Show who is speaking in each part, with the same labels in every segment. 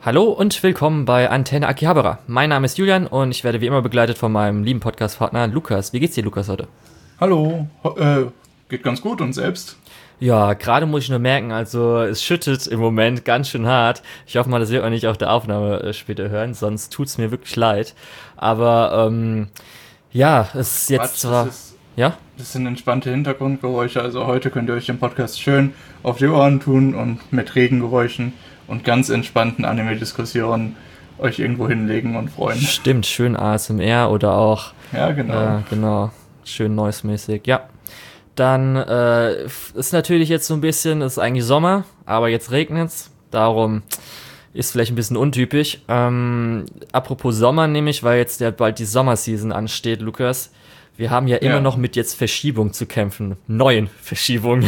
Speaker 1: Hallo und willkommen bei Antenne Akihabara. Mein Name ist Julian und ich werde wie immer begleitet von meinem lieben Podcast-Partner Lukas. Wie geht's dir, Lukas, heute?
Speaker 2: Hallo, geht ganz gut und selbst?
Speaker 1: Ja, gerade muss ich nur merken, also es schüttet im Moment ganz schön hart. Ich hoffe mal, das wird man nicht auf der Aufnahme später hören, sonst tut's mir wirklich leid. Aber ja, es ist jetzt
Speaker 2: Quatsch,
Speaker 1: zwar... Ja?
Speaker 2: das sind entspannte Hintergrundgeräusche, also heute könnt ihr euch den Podcast schön auf die Ohren tun und mit Regengeräuschen und ganz entspannten Anime-Diskussionen euch irgendwo hinlegen und freuen.
Speaker 1: Stimmt, schön ASMR oder auch...
Speaker 2: Ja, genau.
Speaker 1: Genau, schön noise-mäßig, ja. Dann ist natürlich jetzt so ein bisschen, ist eigentlich Sommer, aber jetzt regnet's. Darum ist vielleicht ein bisschen untypisch. Apropos Sommer nämlich, weil jetzt ja bald die Sommerseason ansteht, Lukas. Wir haben ja immer noch mit jetzt Verschiebung zu kämpfen. Neuen Verschiebungen.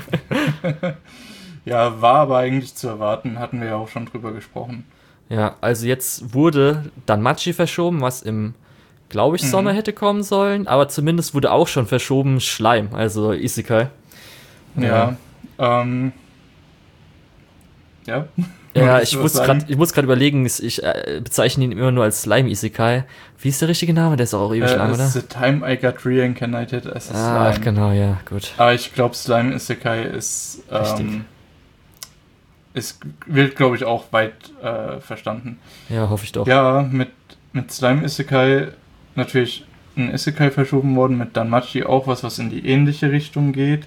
Speaker 2: Ja, war aber eigentlich zu erwarten, hatten wir ja auch schon drüber gesprochen.
Speaker 1: Ja, also jetzt wurde Danmachi verschoben, was im, glaube ich, Sommer hätte kommen sollen. Aber zumindest wurde auch schon verschoben Schleim, also Isekai.
Speaker 2: Ja, ja.
Speaker 1: Ja, ich muss gerade überlegen, ich bezeichne ihn immer nur als Slime-Isekai. Wie ist der richtige Name? Der ist auch ewig lang, oder?
Speaker 2: The time I got reincarnated as a Slime.
Speaker 1: Ach, genau, ja, gut.
Speaker 2: Aber ich glaube, Slime Isekai ist, wird, glaube ich, auch weit verstanden.
Speaker 1: Ja, hoffe ich doch.
Speaker 2: Ja, mit Slime Isekai natürlich ein Isekai verschoben worden, mit Danmachi auch was in die ähnliche Richtung geht.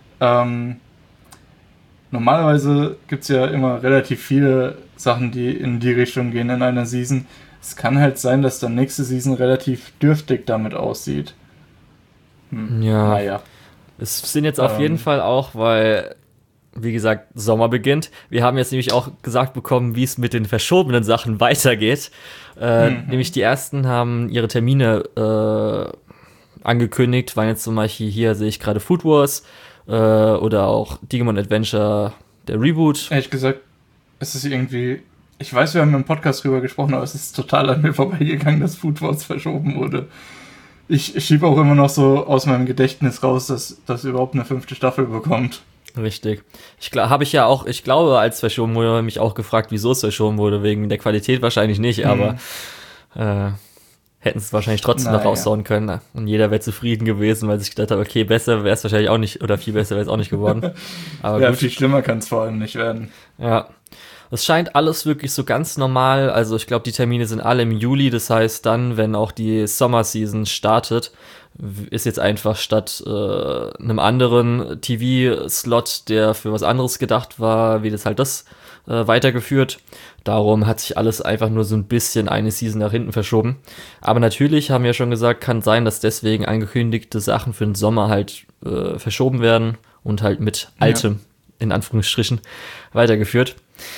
Speaker 2: Normalerweise gibt es ja immer relativ viele Sachen, die in die Richtung gehen in einer Season. Es kann halt sein, dass dann nächste Season relativ dürftig damit aussieht.
Speaker 1: Ja.
Speaker 2: Naja.
Speaker 1: Es sind jetzt auf jeden Fall auch, weil, wie gesagt, Sommer beginnt. Wir haben jetzt nämlich auch gesagt bekommen, wie es mit den verschobenen Sachen weitergeht. Nämlich die ersten haben ihre Termine angekündigt, waren jetzt zum Beispiel hier, sehe ich gerade Food Wars, oder auch Digimon Adventure, der Reboot.
Speaker 2: Ehrlich gesagt, es ist irgendwie... Ich weiß, wir haben im Podcast drüber gesprochen, aber es ist total an mir vorbeigegangen, dass Food Wars verschoben wurde. Ich schiebe auch immer noch so aus meinem Gedächtnis raus, dass das überhaupt eine 5. Staffel bekommt.
Speaker 1: Richtig. Ich glaube, als verschoben wurde, mich auch gefragt, wieso es verschoben wurde. Wegen der Qualität wahrscheinlich nicht, aber hätten es wahrscheinlich trotzdem noch raushauen können. Und jeder wäre zufrieden gewesen, weil sich gedacht hat, okay, besser wäre es wahrscheinlich auch nicht, oder viel besser wäre es auch nicht geworden. Aber
Speaker 2: ja,
Speaker 1: gut.
Speaker 2: viel schlimmer kann es vor allem nicht werden.
Speaker 1: Ja. Es scheint alles wirklich so ganz normal, also ich glaube, die Termine sind alle im Juli, das heißt dann, wenn auch die Summer Season startet, ist jetzt einfach statt einem anderen TV-Slot, der für was anderes gedacht war, wie das halt weitergeführt. Darum hat sich alles einfach nur so ein bisschen eine Season nach hinten verschoben. Aber natürlich, haben wir ja schon gesagt, kann sein, dass deswegen angekündigte Sachen für den Sommer halt verschoben werden und halt mit altem, in Anführungsstrichen, weitergeführt.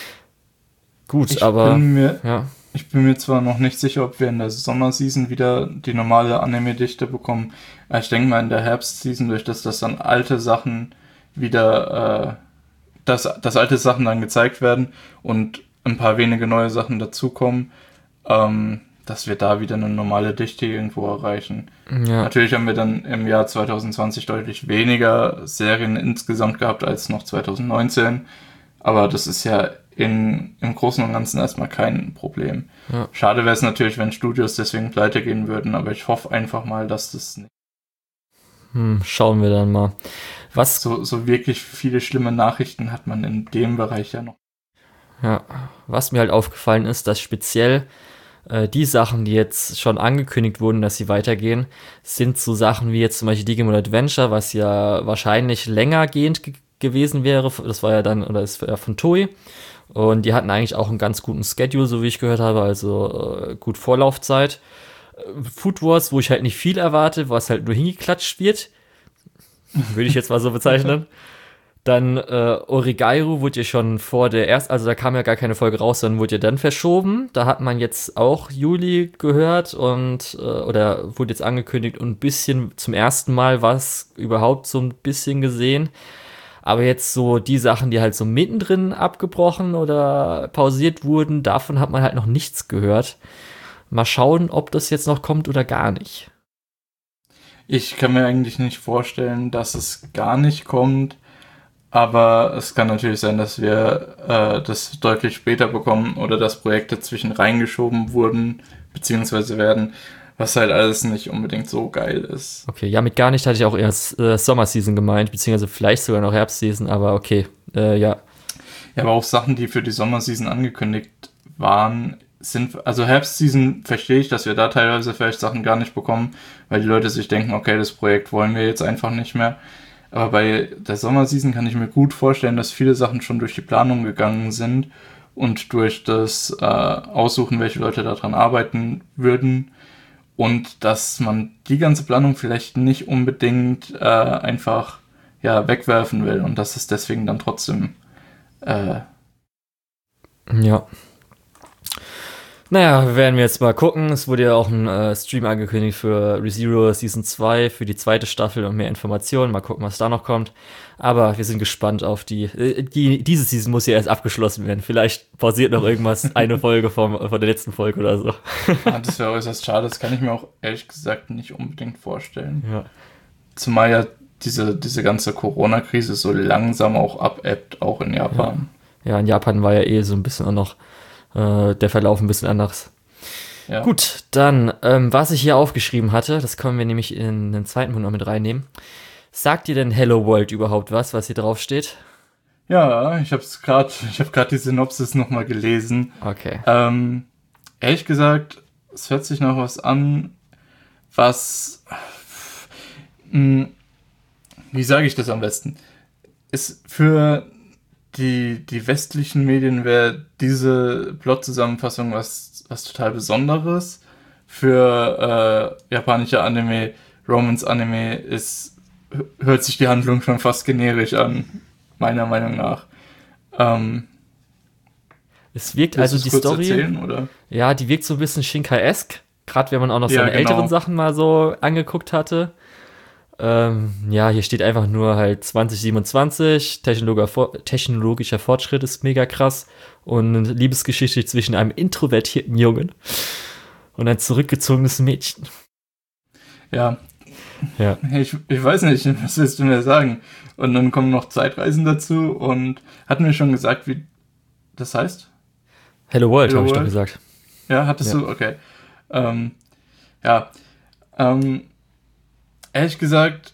Speaker 1: Gut,
Speaker 2: Ich bin mir zwar noch nicht sicher, ob wir in der Sommerseason wieder die normale Anime-Dichte bekommen. Aber ich denke mal in der Herbstseason, durch das dann alte Sachen wieder, dass alte Sachen dann gezeigt werden und ein paar wenige neue Sachen dazukommen, dass wir da wieder eine normale Dichte irgendwo erreichen.
Speaker 1: Ja.
Speaker 2: Natürlich haben wir dann im Jahr 2020 deutlich weniger Serien insgesamt gehabt als noch 2019, aber das ist ja im Großen und Ganzen erstmal kein Problem.
Speaker 1: Ja.
Speaker 2: Schade wäre es natürlich, wenn Studios deswegen pleite gehen würden, aber ich hoffe einfach mal, dass das nicht
Speaker 1: schauen wir dann mal. Was
Speaker 2: so wirklich viele schlimme Nachrichten hat man in dem Bereich ja noch.
Speaker 1: Ja, was mir halt aufgefallen ist, dass speziell die Sachen, die jetzt schon angekündigt wurden, dass sie weitergehen, sind so Sachen wie jetzt zum Beispiel Digimon Adventure, was ja wahrscheinlich längergehend gewesen wäre. Das war ja dann, oder ist ja von Toei. Und die hatten eigentlich auch einen ganz guten Schedule, so wie ich gehört habe, also gut Vorlaufzeit. Food Wars, wo ich halt nicht viel erwarte, was halt nur hingeklatscht wird, würde ich jetzt mal so bezeichnen. Dann Origairu wurde ja schon vor der also da kam ja gar keine Folge raus, sondern wurde ja dann verschoben. Da hat man jetzt auch Juli gehört und oder wurde jetzt angekündigt und ein bisschen zum ersten Mal was überhaupt so ein bisschen gesehen. Aber jetzt so die Sachen, die halt so mittendrin abgebrochen oder pausiert wurden, davon hat man halt noch nichts gehört. Mal schauen, ob das jetzt noch kommt oder gar nicht.
Speaker 2: Ich kann mir eigentlich nicht vorstellen, dass es gar nicht kommt. Aber es kann natürlich sein, dass wir das deutlich später bekommen oder dass Projekte zwischen reingeschoben wurden, beziehungsweise werden, was halt alles nicht unbedingt so geil ist.
Speaker 1: Okay, ja, mit gar nicht hatte ich auch erst Sommerseason gemeint, beziehungsweise vielleicht sogar noch Herbstseason, aber okay, ja.
Speaker 2: Ja, aber auch Sachen, die für die Sommerseason angekündigt waren, also Herbstseason verstehe ich, dass wir da teilweise vielleicht Sachen gar nicht bekommen, weil die Leute sich denken, okay, das Projekt wollen wir jetzt einfach nicht mehr. Aber bei der Sommerseason kann ich mir gut vorstellen, dass viele Sachen schon durch die Planung gegangen sind und durch das Aussuchen, welche Leute daran arbeiten würden und dass man die ganze Planung vielleicht nicht unbedingt einfach ja, wegwerfen will und dass es deswegen dann trotzdem
Speaker 1: Ja. Naja, werden wir jetzt mal gucken. Es wurde ja auch ein Stream angekündigt für ReZero Season 2, für die zweite Staffel und mehr Informationen. Mal gucken, was da noch kommt. Aber wir sind gespannt auf diese Season muss ja erst abgeschlossen werden. Vielleicht pausiert noch irgendwas, eine Folge von der letzten Folge oder so.
Speaker 2: das wäre äußerst schade. Das kann ich mir auch ehrlich gesagt nicht unbedingt vorstellen.
Speaker 1: Ja.
Speaker 2: Zumal ja diese ganze Corona-Krise so langsam auch abebbt, auch in Japan.
Speaker 1: Ja, in Japan war ja eh so ein bisschen auch noch der Verlauf ein bisschen anders.
Speaker 2: Ja.
Speaker 1: Gut, dann, was ich hier aufgeschrieben hatte, das können wir nämlich in den zweiten Punkt noch mit reinnehmen. Sagt dir denn Hello World überhaupt was hier drauf steht?
Speaker 2: Ja, ich habe gerade die Synopsis nochmal gelesen.
Speaker 1: Okay.
Speaker 2: Ehrlich gesagt, es hört sich nach was an, was, wie sage ich das am besten? Ist für die westlichen Medien wäre diese Plot-Zusammenfassung was total Besonderes. Für japanische Anime, Romance-Anime hört sich die Handlung schon fast generisch an, meiner Meinung nach.
Speaker 1: Es wirkt also die Story.
Speaker 2: Erzählen, oder?
Speaker 1: Ja, die wirkt so ein bisschen Shinkai-esque. Gerade wenn man auch noch seine
Speaker 2: genau.
Speaker 1: älteren Sachen mal so angeguckt hatte. Ja, hier steht einfach nur halt 2027, technologischer Fortschritt ist mega krass und eine Liebesgeschichte zwischen einem introvertierten Jungen und ein zurückgezogenes Mädchen.
Speaker 2: Ja. Ich weiß nicht, was willst du mir sagen? Und dann kommen noch Zeitreisen dazu und hatten wir schon gesagt, wie das heißt?
Speaker 1: Hello World, habe ich doch gesagt.
Speaker 2: Ja, hattest du? Okay. Ehrlich gesagt,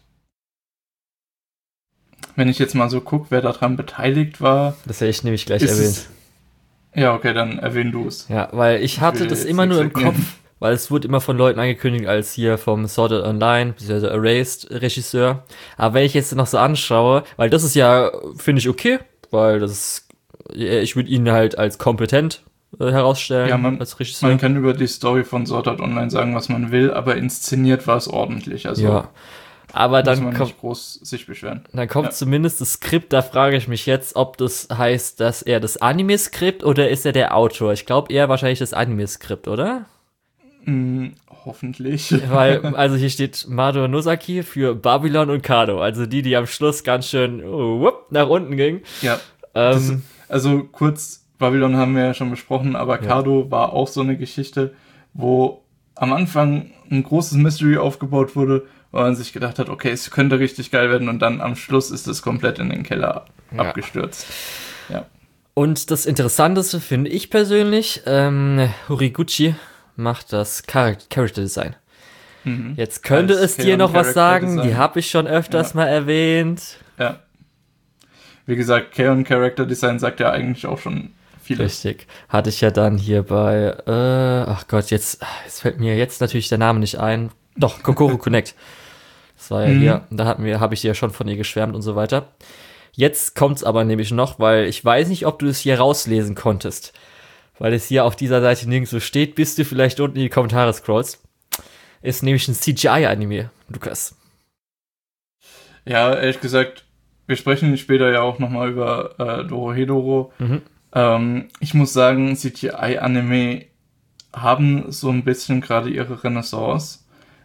Speaker 2: wenn ich jetzt mal so gucke, wer daran beteiligt war.
Speaker 1: Das hätte ich nämlich gleich erwähnt.
Speaker 2: Ja, okay, dann erwähn du es.
Speaker 1: Ja, weil ich hatte das immer nur im Kopf, weil es wurde immer von Leuten angekündigt als hier vom Sword Art Online, bzw. Erased Regisseur. Aber wenn ich jetzt noch so anschaue, weil das ist ja, finde ich okay, weil ich würde ihn halt als kompetent herausstellen, als Regisseur.
Speaker 2: Man kann über die Story von Sword Art Online sagen, was man will, aber inszeniert war es ordentlich. Also
Speaker 1: ja. Aber dann
Speaker 2: muss man nicht groß sich beschweren.
Speaker 1: Dann kommt zumindest das Skript, da frage ich mich jetzt, ob das heißt, dass er das Anime-Skript oder ist er der Autor? Ich glaube eher wahrscheinlich das Anime-Skript, oder?
Speaker 2: Hoffentlich.
Speaker 1: Weil, also hier steht Mado Nozaki für Babylon und Kado, also die am Schluss ganz schön nach unten ging.
Speaker 2: Ja. Also kurz, Babylon haben wir ja schon besprochen, aber Kado war auch so eine Geschichte, wo am Anfang ein großes Mystery aufgebaut wurde, weil man sich gedacht hat, okay, es könnte richtig geil werden und dann am Schluss ist es komplett in den Keller abgestürzt. Ja.
Speaker 1: Und das Interessanteste finde ich persönlich, Horiguchi macht das Character Design. Jetzt könnte es dir noch was sagen, die habe ich schon öfters mal erwähnt.
Speaker 2: Ja. Wie gesagt, K-On! Character Design sagt ja eigentlich auch schon vieles.
Speaker 1: Richtig. Hatte ich ja dann hier bei, ach Gott, jetzt fällt mir jetzt natürlich der Name nicht ein. Doch, Kokoro Connect. Das war ja hier, da habe ich ja schon von ihr geschwärmt und so weiter. Jetzt kommt's aber nämlich noch, weil ich weiß nicht, ob du es hier rauslesen konntest. Weil es hier auf dieser Seite nirgendwo steht, bis du vielleicht unten in die Kommentare scrollst. Ist nämlich ein CGI-Anime, Lukas.
Speaker 2: Ja, ehrlich gesagt, wir sprechen später ja auch nochmal über Dorohedoro. Ich muss sagen, CGI-Anime haben so ein bisschen gerade ihre Renaissance,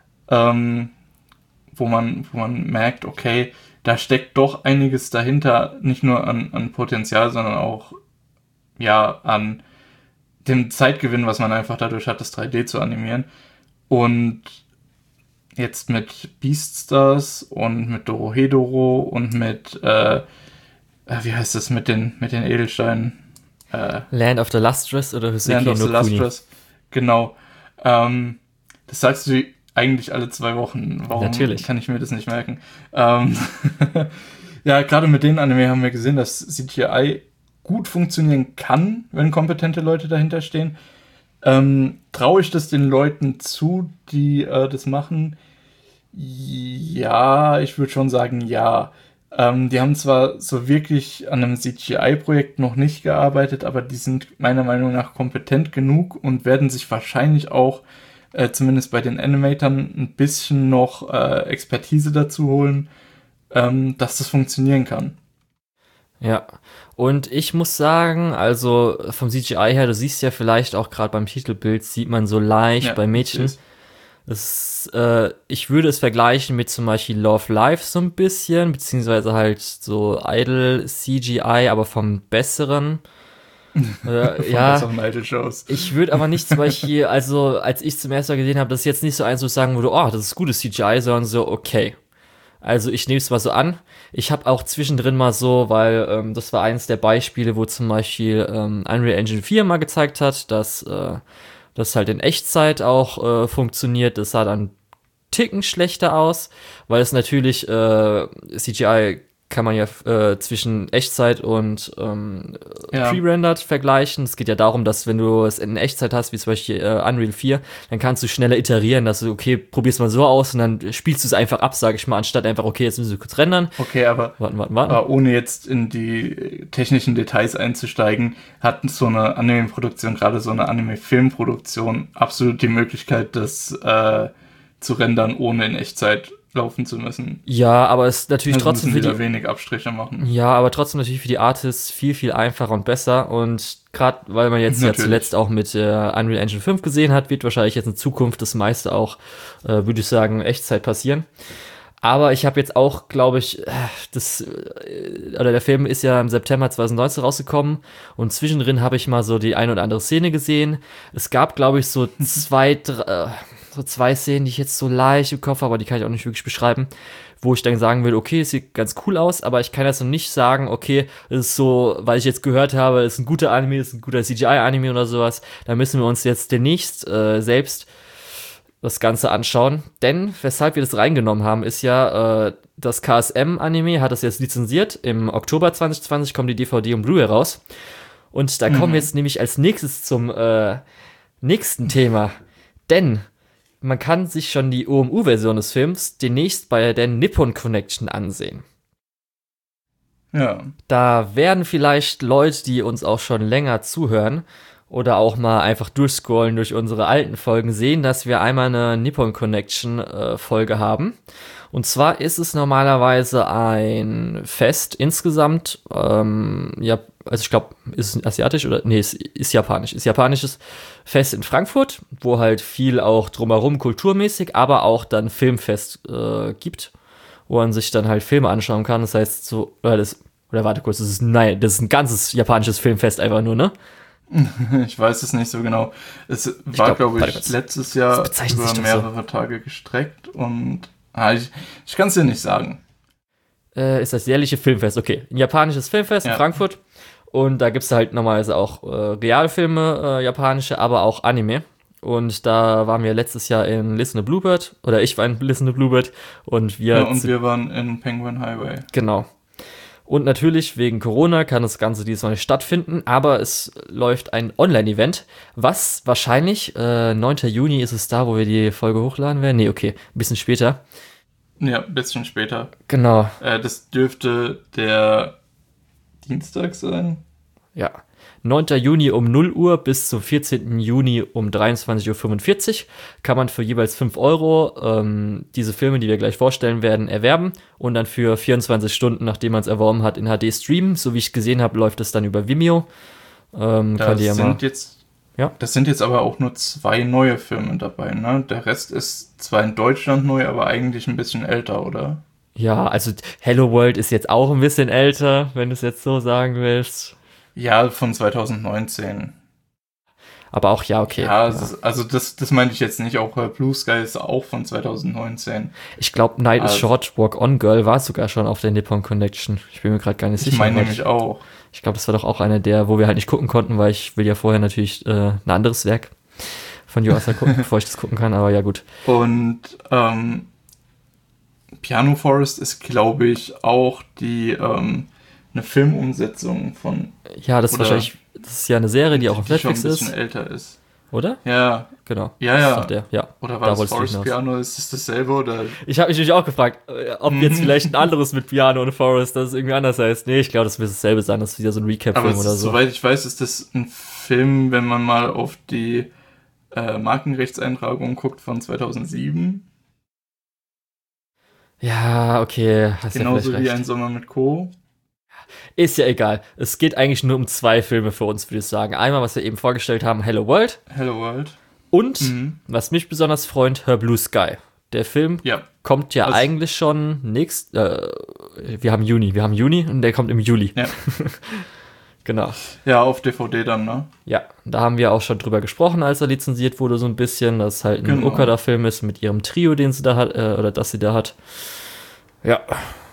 Speaker 2: wo man merkt, okay, da steckt doch einiges dahinter, nicht nur an Potenzial, sondern auch an dem Zeitgewinn, was man einfach dadurch hat, das 3D zu animieren. Und jetzt mit Beastars und mit Dorohedoro und mit wie heißt das mit den Edelsteinen?
Speaker 1: Land of the Lustrous oder Hoseki
Speaker 2: Land of
Speaker 1: no
Speaker 2: the
Speaker 1: Kuni?
Speaker 2: Lustrous. Genau. Das sagst du eigentlich alle 2 Wochen. Warum
Speaker 1: Natürlich.
Speaker 2: kann ich mir das nicht merken? Ja, gerade mit den Anime haben wir gesehen, dass CGI gut funktionieren kann, wenn kompetente Leute dahinter stehen. Traue ich das den Leuten zu, die das machen? Ja, ich würde schon sagen, ja. Die haben zwar so wirklich an einem CGI-Projekt noch nicht gearbeitet, aber die sind meiner Meinung nach kompetent genug und werden sich wahrscheinlich auch, zumindest bei den Animatoren, ein bisschen noch Expertise dazu holen, dass das funktionieren kann.
Speaker 1: Ja, und ich muss sagen, also vom CGI her, du siehst ja vielleicht auch gerade beim Titelbild, sieht man so leicht
Speaker 2: Ja,
Speaker 1: bei Mädchen. Ich würde es vergleichen mit zum Beispiel Love Live so ein bisschen, beziehungsweise halt so Idol CGI, aber vom Besseren.
Speaker 2: von
Speaker 1: Ja,
Speaker 2: besseren Idol-Shows.
Speaker 1: ich würde aber nicht zum Beispiel, also als ich zum ersten Mal gesehen habe, das ist jetzt nicht so eins, wo ich sagen würde, oh, das ist gutes CGI, sondern so, okay. Also ich nehme es mal so an. Ich habe auch zwischendrin mal so, weil das war eines der Beispiele, wo zum Beispiel Unreal Engine 4 mal gezeigt hat, dass das halt in Echtzeit auch funktioniert. Das sah dann Ticken schlechter aus, weil es natürlich CGI kann man ja zwischen Echtzeit und Pre-Rendered vergleichen. Es geht ja darum, dass wenn du es in Echtzeit hast, wie zum Beispiel Unreal 4, dann kannst du schneller iterieren, dass du, okay, probier's mal so aus und dann spielst du es einfach ab, sag ich mal, anstatt einfach, okay, jetzt müssen wir kurz rendern.
Speaker 2: Okay, aber ohne jetzt in die technischen Details einzusteigen, hat so eine Anime-Produktion, gerade so eine Anime-Filmproduktion, absolut die Möglichkeit, das zu rendern, ohne in Echtzeit laufen zu müssen.
Speaker 1: Ja, aber es ist natürlich
Speaker 2: also
Speaker 1: trotzdem
Speaker 2: für die wenig Abstriche machen.
Speaker 1: Ja, aber trotzdem natürlich für die Artists viel, viel einfacher und besser. Und gerade weil man jetzt ja zuletzt auch mit Unreal Engine 5 gesehen hat, wird wahrscheinlich jetzt in Zukunft das meiste auch, würde ich sagen, Echtzeit passieren. Aber ich habe jetzt auch, glaube ich, der Film ist ja im September 2019 rausgekommen und zwischendrin habe ich mal so die eine oder andere Szene gesehen. Es gab, glaube ich, so zwei Szenen, die ich jetzt so leicht im Kopf habe, aber die kann ich auch nicht wirklich beschreiben, wo ich dann sagen würde, okay, es sieht ganz cool aus, aber ich kann jetzt noch nicht sagen, okay, es ist so, weil ich jetzt gehört habe, es ist ein guter Anime, es ist ein guter CGI-Anime oder sowas, da müssen wir uns jetzt demnächst selbst das Ganze anschauen, denn weshalb wir das reingenommen haben, ist ja, das KSM-Anime hat das jetzt lizenziert, im Oktober 2020 kommt die DVD und Blu-ray raus und da kommen wir jetzt nämlich als nächstes zum nächsten Thema, denn man kann sich schon die OMU-Version des Films demnächst bei der Nippon Connection ansehen.
Speaker 2: Ja.
Speaker 1: Da werden vielleicht Leute, die uns auch schon länger zuhören oder auch mal einfach durchscrollen durch unsere alten Folgen, sehen, dass wir einmal eine Nippon Connection Folge haben. Und zwar ist es normalerweise ein Fest insgesamt, also ich glaube, ist es asiatisch oder, nee, es ist japanisch. Ist japanisches Fest in Frankfurt, wo halt viel auch drumherum kulturmäßig, aber auch dann Filmfest gibt, wo man sich dann halt Filme anschauen kann. Das heißt so, warte kurz, das ist ein ganzes japanisches Filmfest einfach nur, ne?
Speaker 2: Ich weiß es nicht so genau. Es war, glaube ich, letztes Jahr über mehrere Tage gestreckt und ich kann es dir nicht sagen.
Speaker 1: Ist das jährliche Filmfest, okay. Ein japanisches Filmfest in Frankfurt. Und da gibt es halt normalerweise auch Realfilme, japanische, aber auch Anime. Und da waren wir letztes Jahr in Listen to Bluebird, oder ich war in Listen to Bluebird. Und wir
Speaker 2: waren in Penguin Highway.
Speaker 1: Genau. Und natürlich, wegen Corona kann das Ganze diesmal nicht stattfinden, aber es läuft ein Online-Event, was wahrscheinlich, 9. Juni ist es da, wo wir die Folge hochladen werden. Nee, okay, ein bisschen später.
Speaker 2: Ja, ein bisschen später.
Speaker 1: Genau.
Speaker 2: Das dürfte der Dienstag sein?
Speaker 1: Ja. 9. Juni um 0 Uhr bis zum 14. Juni um 23.45 Uhr kann man für jeweils 5 Euro diese Filme, die wir gleich vorstellen werden, erwerben und dann für 24 Stunden, nachdem man es erworben hat, in HD streamen. So wie ich gesehen habe, läuft es dann über Vimeo.
Speaker 2: Das sind jetzt aber auch nur 2 neue Filme dabei, ne? Der Rest ist zwar in Deutschland neu, aber eigentlich ein bisschen älter, oder?
Speaker 1: Ja, also Hello World ist jetzt auch ein bisschen älter, wenn du es jetzt so sagen willst.
Speaker 2: Ja, von 2019.
Speaker 1: Aber auch, ja, okay.
Speaker 2: Ja, also das meinte ich jetzt nicht. Auch Blue Sky ist auch von 2019.
Speaker 1: Ich glaube, Night is Short, Walk On Girl war sogar schon auf der Nippon Connection. Ich bin mir gerade gar nicht sicher.
Speaker 2: Ich meine nämlich auch.
Speaker 1: Ich glaube, das war doch auch einer der, wo wir halt nicht gucken konnten, weil ich will ja vorher natürlich ein anderes Werk von Yuasa gucken, bevor ich das gucken kann, aber ja, gut.
Speaker 2: Und Piano Forest ist, glaube ich, auch eine Filmumsetzung von...
Speaker 1: Ja, das ist ja eine Serie, die auch auf Netflix
Speaker 2: schon ein
Speaker 1: ist.
Speaker 2: bisschen älter ist.
Speaker 1: Oder?
Speaker 2: Ja.
Speaker 1: Genau.
Speaker 2: Ja.
Speaker 1: Das ist doch der. Ja.
Speaker 2: Oder war das Forest Piano? Ist das dasselbe? Oder?
Speaker 1: Ich habe mich nämlich auch gefragt, ob jetzt vielleicht ein anderes mit Piano und Forest, das irgendwie anders heißt. Nee, ich glaube, das wird dasselbe sein. Das ist wieder so ein Recap-Film oder so.
Speaker 2: Soweit ich weiß, ist das ein Film, wenn man mal auf die Markenrechtseintragung guckt von 2007.
Speaker 1: Ja, okay.
Speaker 2: Genauso wie Ein Sommer mit Co.
Speaker 1: Ist ja egal. Es geht eigentlich nur um 2 Filme für uns, würde ich sagen. Einmal, was wir eben vorgestellt haben, Hello World.
Speaker 2: Hello World.
Speaker 1: Und, was mich besonders freut, Her Blue Sky. Der Film kommt ja eigentlich schon wir haben Juni und der kommt im Juli. Ja. Genau.
Speaker 2: Ja, auf DVD dann, ne?
Speaker 1: Ja, da haben wir auch schon drüber gesprochen, als er lizenziert wurde, so ein bisschen, dass es halt ein Okada-Film ist mit ihrem Trio, den sie da hat, oder das sie da hat. Ja.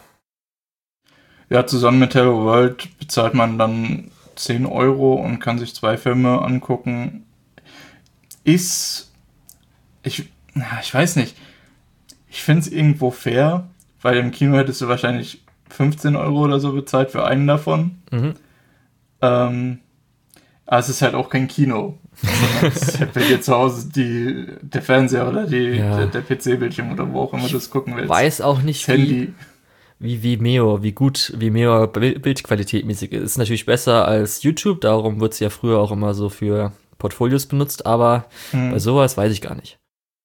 Speaker 2: Ja, zusammen mit Hello World bezahlt man dann 10 Euro und kann sich 2 Filme angucken. Ich weiß nicht. Ich finde es irgendwo fair, weil im Kino hättest du wahrscheinlich 15 Euro oder so bezahlt für einen davon. Aber es ist halt auch kein Kino. Es ist halt bei dir zu Hause der Fernseher oder der PC-Bildschirm oder wo auch immer du es gucken willst.
Speaker 1: Weiß auch nicht,
Speaker 2: Handy.
Speaker 1: wie gut Vimeo Bildqualität mäßig ist. Ist natürlich besser als YouTube, darum wird es ja früher auch immer so für Portfolios benutzt, aber bei sowas weiß ich gar nicht.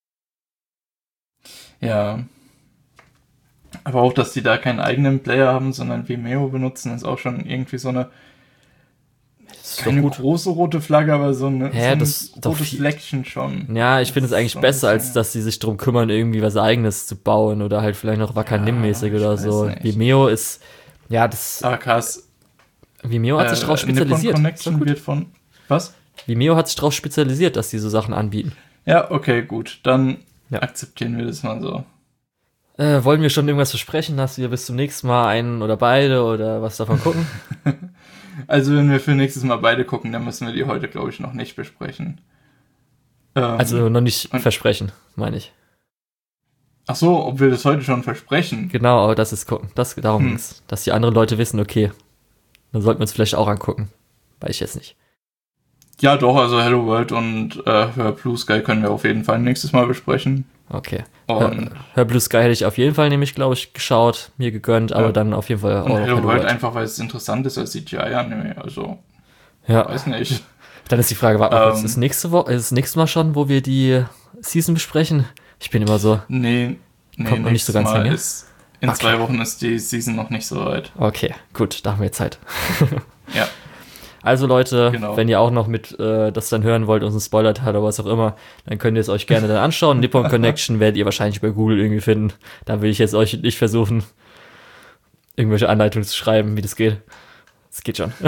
Speaker 2: Ja. Aber auch, dass die da keinen eigenen Player haben, sondern Vimeo benutzen, ist auch schon irgendwie so eine keine große rote Flagge, aber so ein rotes Fleckchen schon.
Speaker 1: Ja, ich finde es eigentlich besser, als dass sie sich drum kümmern, irgendwie was Eigenes zu bauen oder halt vielleicht noch Wakanim-mäßig oder so. Nicht. Vimeo ist,
Speaker 2: krass.
Speaker 1: Vimeo hat sich drauf spezialisiert.
Speaker 2: Wird von, was?
Speaker 1: Vimeo hat sich drauf spezialisiert, dass die so Sachen anbieten.
Speaker 2: Ja, okay, gut. Dann akzeptieren wir das mal so.
Speaker 1: Wollen wir schon irgendwas versprechen, dass wir bis zum nächsten Mal einen oder beide oder was davon gucken?
Speaker 2: Also wenn wir für nächstes Mal beide gucken, dann müssen wir die heute, glaube ich, noch nicht besprechen.
Speaker 1: Also noch nicht versprechen, meine ich.
Speaker 2: Ach so, ob wir das heute schon versprechen?
Speaker 1: Genau, aber das ist gucken. Darum ging's, dass die anderen Leute wissen, okay, dann sollten wir uns vielleicht auch angucken. Weiß ich jetzt nicht.
Speaker 2: Ja, doch, also Hello World und Blue Sky können wir auf jeden Fall nächstes Mal besprechen.
Speaker 1: Okay. Her Blue Sky hätte ich auf jeden Fall nämlich, glaube ich, geschaut, mir gegönnt, aber dann auf jeden Fall auch
Speaker 2: Hello World einfach, weil es interessant ist als CGI-Anime, also weiß nicht.
Speaker 1: Dann ist die Frage, ist das nächste Mal schon, wo wir die Season besprechen? Ich bin immer so...
Speaker 2: Nee,
Speaker 1: kommt noch nicht so ganz hin.
Speaker 2: In 2 Wochen ist die Season noch nicht so weit.
Speaker 1: Okay, gut, da haben wir Zeit.
Speaker 2: Ja.
Speaker 1: Also Leute, wenn ihr auch noch mit das dann hören wollt, unseren Spoiler-Teil oder was auch immer, dann könnt ihr es euch gerne dann anschauen. Nippon Connection werdet ihr wahrscheinlich bei Google irgendwie finden. Da will ich jetzt euch nicht versuchen, irgendwelche Anleitungen zu schreiben, wie das geht. Das geht schon.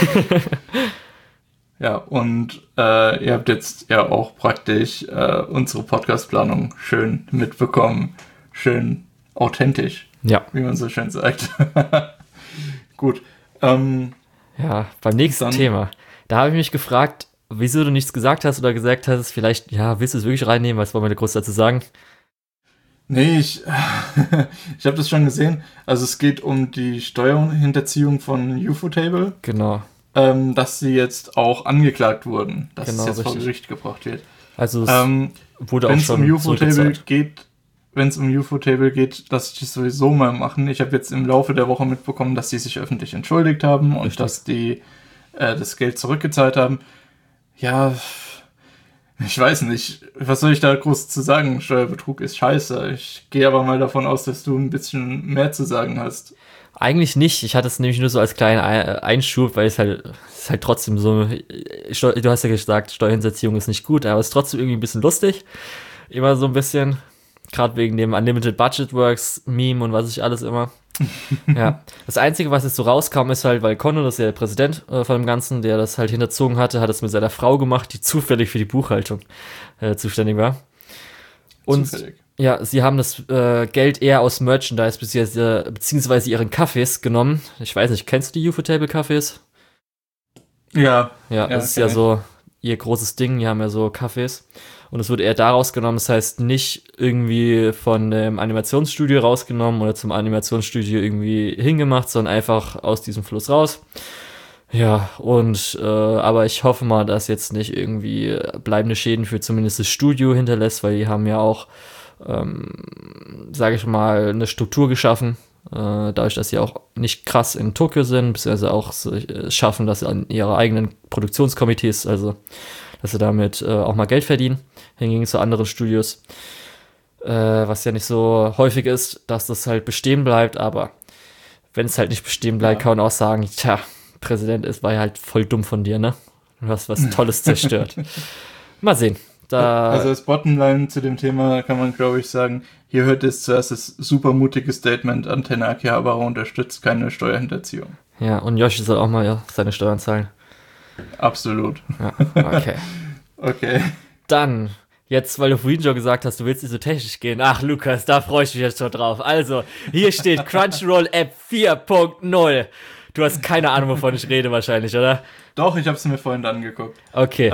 Speaker 2: Ja, und ihr habt jetzt ja auch praktisch unsere Podcast-Planung schön mitbekommen. Schön authentisch.
Speaker 1: Ja.
Speaker 2: Wie man so schön sagt. Gut.
Speaker 1: Ja, beim nächsten Thema. Da habe ich mich gefragt, wieso du nichts gesagt hast oder gesagt hast, vielleicht, willst du es wirklich reinnehmen, was wollen wir da groß dazu sagen?
Speaker 2: Nee, ich habe das schon gesehen. Also es geht um die Steuerhinterziehung von Ufotable.
Speaker 1: Genau.
Speaker 2: Dass sie jetzt auch angeklagt wurden, dass es jetzt
Speaker 1: richtig.
Speaker 2: vor Gericht gebracht wird.
Speaker 1: Also es wurde auch schon
Speaker 2: wenn es um Ufotable geht, dass sie das sowieso mal machen. Ich habe jetzt im Laufe der Woche mitbekommen, dass sie sich öffentlich entschuldigt haben und dass die das Geld zurückgezahlt haben. Ja, ich weiß nicht. Was soll ich da groß zu sagen? Steuerbetrug ist scheiße. Ich gehe aber mal davon aus, dass du ein bisschen mehr zu sagen hast.
Speaker 1: Eigentlich nicht. Ich hatte es nämlich nur so als kleinen Einschub, weil es ist halt trotzdem so, du hast ja gesagt, Steuerhinterziehung ist nicht gut, aber es ist trotzdem irgendwie ein bisschen lustig. Immer so ein bisschen. Gerade wegen dem Unlimited Budget Works Meme und was ich alles immer. Ja, das Einzige, was jetzt so rauskam, ist halt, weil Conno, das ist ja der Präsident von dem Ganzen, der das halt hinterzogen hatte, hat es mit seiner Frau gemacht, die zufällig für die Buchhaltung zuständig war. Und
Speaker 2: Zufällig.
Speaker 1: ja, sie haben das Geld eher aus Merchandise beziehungsweise ihren Kaffees genommen. Ich weiß nicht, kennst du die UFO-Table-Kaffees?
Speaker 2: Ja.
Speaker 1: Ja, das ist ja so ihr großes Ding, die haben ja so Kaffees. Und es wird eher daraus genommen, das heißt nicht irgendwie von dem Animationsstudio rausgenommen oder zum Animationsstudio irgendwie hingemacht, sondern einfach aus diesem Fluss raus. Ja, und aber ich hoffe mal, dass jetzt nicht irgendwie bleibende Schäden für zumindest das Studio hinterlässt, weil die haben ja auch, sage ich mal, eine Struktur geschaffen, dadurch, dass sie auch nicht krass in Tokio sind, beziehungsweise auch schaffen, dass sie an ihre eigenen Produktionskomitees, also dass sie damit auch mal Geld verdienen, hingegen zu anderen Studios, was ja nicht so häufig ist, dass das halt bestehen bleibt, aber wenn es halt nicht bestehen bleibt, kann man auch sagen, tja, Präsident ist, war ja halt voll dumm von dir, ne? Du hast was Tolles zerstört. Mal sehen.
Speaker 2: Also als Bottomline zu dem Thema kann man, glaube ich, sagen, hier hört es zuerst das super mutige Statement, Antenne Akihabara unterstützt keine Steuerhinterziehung.
Speaker 1: Ja, und Yoshi soll auch mal seine Steuern zahlen.
Speaker 2: Absolut.
Speaker 1: Ja, okay.
Speaker 2: Okay.
Speaker 1: Dann, jetzt, weil du vorhin schon gesagt hast, du willst nicht so technisch gehen. Ach, Lukas, da freue ich mich jetzt schon drauf. Also, hier steht Crunchyroll App 4.0. Du hast keine Ahnung, wovon ich rede wahrscheinlich, oder?
Speaker 2: Doch, ich habe es mir vorhin angeguckt.
Speaker 1: Okay.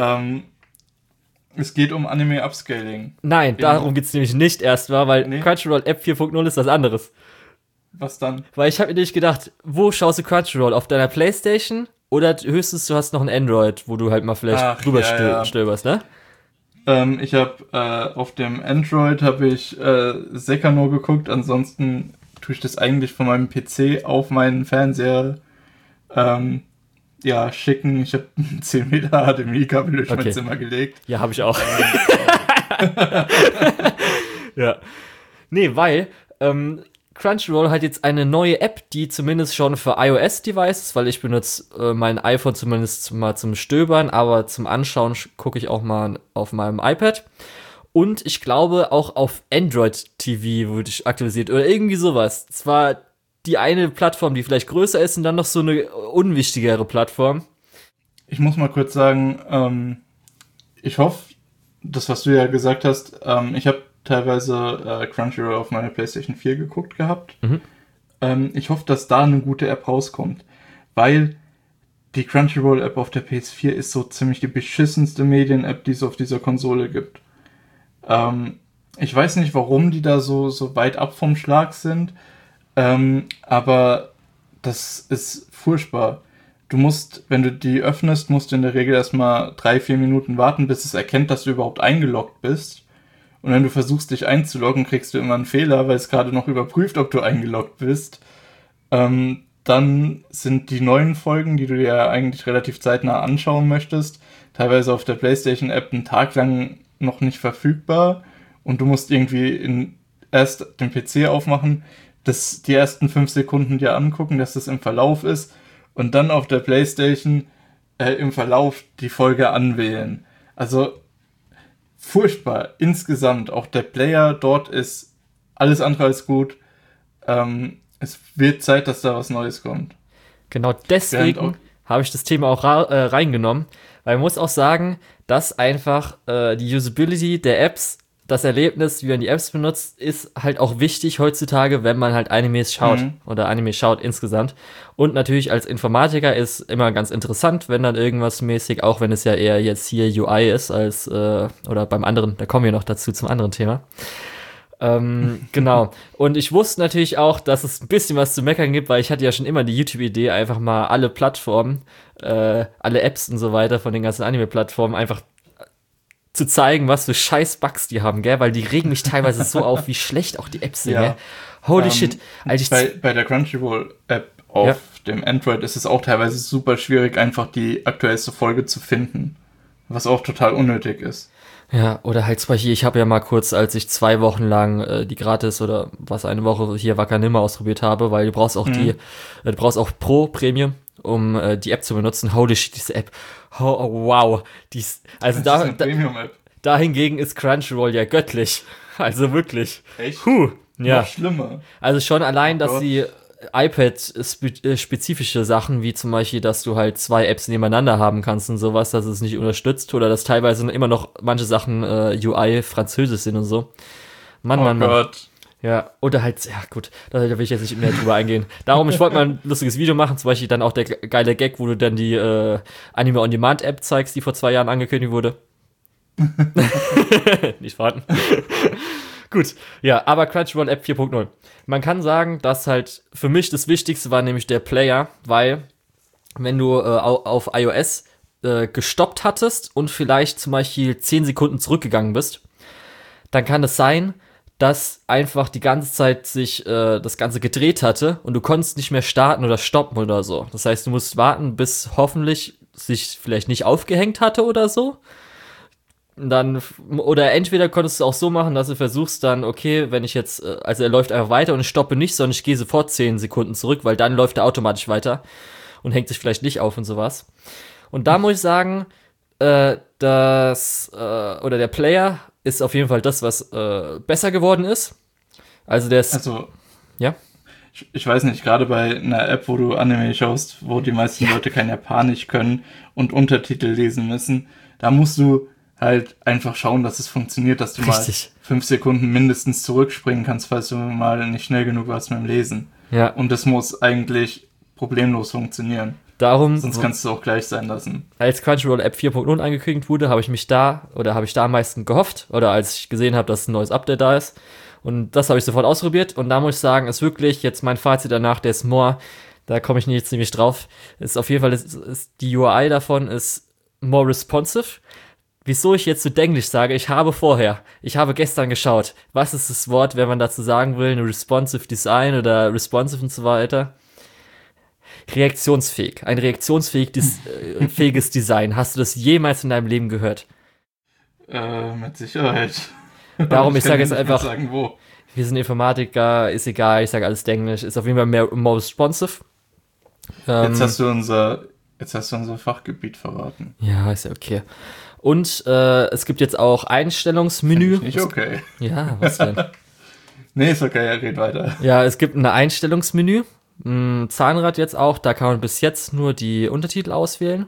Speaker 2: Es geht um Anime-Upscaling.
Speaker 1: Nein, darum geht's nämlich nicht erstmal, weil
Speaker 2: Nee.
Speaker 1: Crunchyroll App 4.0 ist was anderes.
Speaker 2: Was dann?
Speaker 1: Weil ich habe mir nämlich gedacht, wo schaust du Crunchyroll? Auf deiner Playstation? Oder höchstens du hast noch ein Android, wo du halt mal vielleicht drüber stöberst, ne?
Speaker 2: Ich habe auf dem Android habe ich Sekano geguckt, ansonsten tue ich das eigentlich von meinem PC auf meinen Fernseher schicken. Ich habe 10 Meter HDMI-Kabel durch mein Zimmer gelegt.
Speaker 1: Ja, habe ich auch. Ja. Nee, weil Crunchyroll hat jetzt eine neue App, die zumindest schon für iOS-Devices, weil ich benutze mein iPhone zumindest mal zum Stöbern, aber zum Anschauen gucke ich auch mal auf meinem iPad. Und ich glaube auch auf Android TV wurde ich aktualisiert oder irgendwie sowas. Zwar die eine Plattform, die vielleicht größer ist und dann noch so eine unwichtigere Plattform.
Speaker 2: Ich muss mal kurz sagen, ich hoffe, das, was du ja gesagt hast, ich habe teilweise Crunchyroll auf meiner PlayStation 4 geguckt gehabt. Ich hoffe, dass da eine gute App rauskommt, weil die Crunchyroll-App auf der PS4 ist so ziemlich die beschissenste Medien-App, die es auf dieser Konsole gibt. Ich weiß nicht, warum die da so weit ab vom Schlag sind, aber das ist furchtbar. Du musst, wenn du die öffnest, musst du in der Regel erstmal 3-4 Minuten warten, bis es erkennt, dass du überhaupt eingeloggt bist. Und wenn du versuchst, dich einzuloggen, kriegst du immer einen Fehler, weil es gerade noch überprüft, ob du eingeloggt bist. Dann sind die neuen Folgen, die du dir eigentlich relativ zeitnah anschauen möchtest, teilweise auf der PlayStation-App einen Tag lang noch nicht verfügbar. Und du musst irgendwie erst den PC aufmachen, die ersten 5 Sekunden dir angucken, dass das im Verlauf ist. Und dann auf der PlayStation im Verlauf die Folge anwählen. Also furchtbar. Insgesamt, auch der Player dort ist alles andere als gut. Es wird Zeit, dass da was Neues kommt.
Speaker 1: Genau deswegen habe ich das Thema auch reingenommen, weil man muss auch sagen, dass einfach die Usability der Apps, das Erlebnis, wie man die Apps benutzt, ist halt auch wichtig heutzutage, wenn man halt Animes schaut oder Anime schaut insgesamt. Und natürlich als Informatiker ist immer ganz interessant, wenn dann irgendwas mäßig, auch wenn es ja eher jetzt hier UI ist als, oder beim anderen, da kommen wir noch dazu zum anderen Thema. Genau. Und ich wusste natürlich auch, dass es ein bisschen was zu meckern gibt, weil ich hatte ja schon immer die YouTube-Idee, einfach mal alle Plattformen, alle Apps und so weiter von den ganzen Anime-Plattformen einfach zu zeigen, was für scheiß Bugs die haben, gell? Weil die regen mich teilweise so auf, wie schlecht auch die Apps sind, gell? Holy shit.
Speaker 2: Bei der Crunchyroll-App auf dem Android ist es auch teilweise super schwierig, einfach die aktuellste Folge zu finden. Was auch total unnötig ist.
Speaker 1: Ja, oder halt zwar hier, ich habe ja mal kurz, als ich 2 Wochen lang die gratis oder was eine Woche hier Wakanim ausprobiert habe, weil du brauchst auch du brauchst auch Pro Premium, um die App zu benutzen. Holy shit, diese App. Oh, wow. Also
Speaker 2: das ist eine Premium-App.
Speaker 1: Da hingegen ist Crunchyroll ja göttlich. Also wirklich.
Speaker 2: Echt?
Speaker 1: Ja.
Speaker 2: Noch schlimmer.
Speaker 1: Also schon allein, dass sie iPad-spezifische Sachen, wie zum Beispiel, dass du halt 2 Apps nebeneinander haben kannst und sowas, dass es nicht unterstützt oder dass teilweise immer noch manche Sachen UI französisch sind und so. Mann.
Speaker 2: Gott.
Speaker 1: Ja, oder halt, ja gut, da will ich jetzt nicht mehr drüber eingehen. Darum, ich wollte mal ein lustiges Video machen, zum Beispiel dann auch der geile Gag, wo du dann die Anime-on-Demand-App zeigst, die vor 2 Jahren angekündigt wurde. Nicht vorhanden. Gut, ja, aber Crunchyroll App 4.0. Man kann sagen, dass halt für mich das Wichtigste war nämlich der Player, weil wenn du auf iOS gestoppt hattest und vielleicht zum Beispiel 10 Sekunden zurückgegangen bist, dann kann es sein, dass einfach die ganze Zeit sich das Ganze gedreht hatte und du konntest nicht mehr starten oder stoppen oder so. Das heißt, du musst warten, bis hoffentlich sich vielleicht nicht aufgehängt hatte oder so. Dann, oder entweder konntest du auch so machen, dass du versuchst dann, okay, wenn ich jetzt, also er läuft einfach weiter und ich stoppe nicht, sondern ich gehe sofort 10 Sekunden zurück, weil dann läuft er automatisch weiter und hängt sich vielleicht nicht auf und sowas. Und da muss ich sagen, oder der Player ist auf jeden Fall das, was besser geworden ist. Also der ist.
Speaker 2: Also,
Speaker 1: ja.
Speaker 2: Ich weiß nicht, gerade bei einer App, wo du Anime schaust, wo die meisten Leute kein Japanisch können und Untertitel lesen müssen, da musst du halt einfach schauen, dass es funktioniert, dass du
Speaker 1: Richtig.
Speaker 2: mal 5 Sekunden mindestens zurückspringen kannst, falls du mal nicht schnell genug warst mit dem Lesen.
Speaker 1: Ja.
Speaker 2: Und das muss eigentlich problemlos funktionieren.
Speaker 1: Darum,
Speaker 2: Sonst kannst du auch gleich sein lassen.
Speaker 1: als Crunchyroll App 4.0 angekündigt wurde, habe ich da am meisten gehofft, oder als ich gesehen habe, dass ein neues Update da ist. Und das habe ich sofort ausprobiert. Und da muss ich sagen, ist wirklich jetzt mein Fazit danach, der ist more, da komme ich jetzt nämlich drauf, ist auf jeden Fall, die UI davon ist more responsive. Wieso ich jetzt so Denglisch sage, ich habe gestern geschaut, was ist das Wort, wenn man dazu sagen will, eine responsive Design oder responsive und so weiter. Reaktionsfähig. Ein reaktionsfähiges Design. Hast du das jemals in deinem Leben gehört?
Speaker 2: Mit Sicherheit.
Speaker 1: Darum, ich sage jetzt einfach,
Speaker 2: sagen, wo.
Speaker 1: Wir sind Informatiker, ist egal, ich sage alles Denglisch, ist auf jeden Fall more responsive.
Speaker 2: Jetzt hast du unser Fachgebiet verraten.
Speaker 1: Ja, ist ja okay. Und es gibt jetzt auch Einstellungsmenü.
Speaker 2: Nicht okay.
Speaker 1: Ja, was denn?
Speaker 2: Nee, ist okay, red weiter.
Speaker 1: Ja, es gibt ein Einstellungsmenü. Zahnrad jetzt auch, da kann man bis jetzt nur die Untertitel auswählen.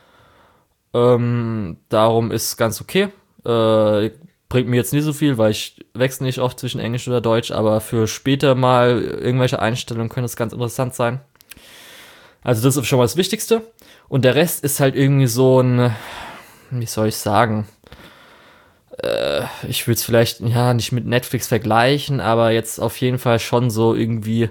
Speaker 1: Darum ist ganz okay. Bringt mir jetzt nicht so viel, weil ich wechsle nicht oft zwischen Englisch oder Deutsch, aber für später mal irgendwelche Einstellungen können das ganz interessant sein. Also das ist schon mal das Wichtigste. Und der Rest ist halt irgendwie so ein, wie soll ich sagen, ich würde es vielleicht, ja, nicht mit Netflix vergleichen, aber jetzt auf jeden Fall schon so irgendwie,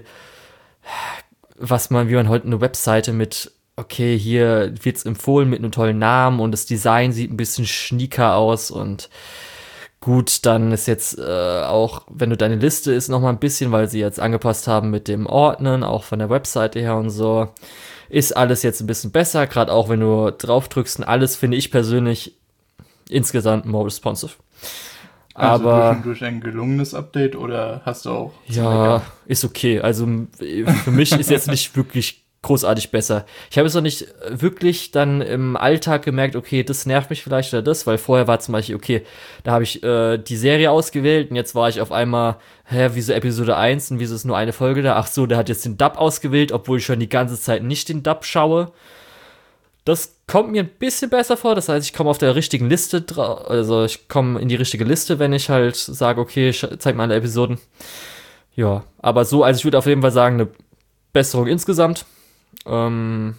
Speaker 1: wie man heute eine Webseite mit, okay, hier wird's empfohlen mit einem tollen Namen und das Design sieht ein bisschen schnieker aus und gut, dann ist jetzt auch, wenn du deine Liste ist noch mal ein bisschen, weil sie jetzt angepasst haben mit dem Ordnen, auch von der Webseite her und so, ist alles jetzt ein bisschen besser, gerade auch wenn du drauf drückst und alles, finde ich persönlich insgesamt more responsive.
Speaker 2: Also
Speaker 1: Aber
Speaker 2: durch ein gelungenes Update oder hast du auch?
Speaker 1: Ja, ist okay. Also für mich ist jetzt nicht wirklich großartig besser. Ich habe es noch nicht wirklich dann im Alltag gemerkt, okay, das nervt mich vielleicht oder das, weil vorher war zum Beispiel, okay, da habe ich die Serie ausgewählt und jetzt war ich auf einmal, wieso Episode 1 und wieso ist nur eine Folge da? Ach so, der hat jetzt den Dub ausgewählt, obwohl ich schon die ganze Zeit nicht den Dub schaue. Das kommt mir ein bisschen besser vor, das heißt, ich komme auf der richtigen Liste drauf, also ich komme in die richtige Liste, wenn ich halt sage, okay, zeig mal alle Episoden. Ja, aber so, also ich würde auf jeden Fall sagen, eine Besserung insgesamt. Und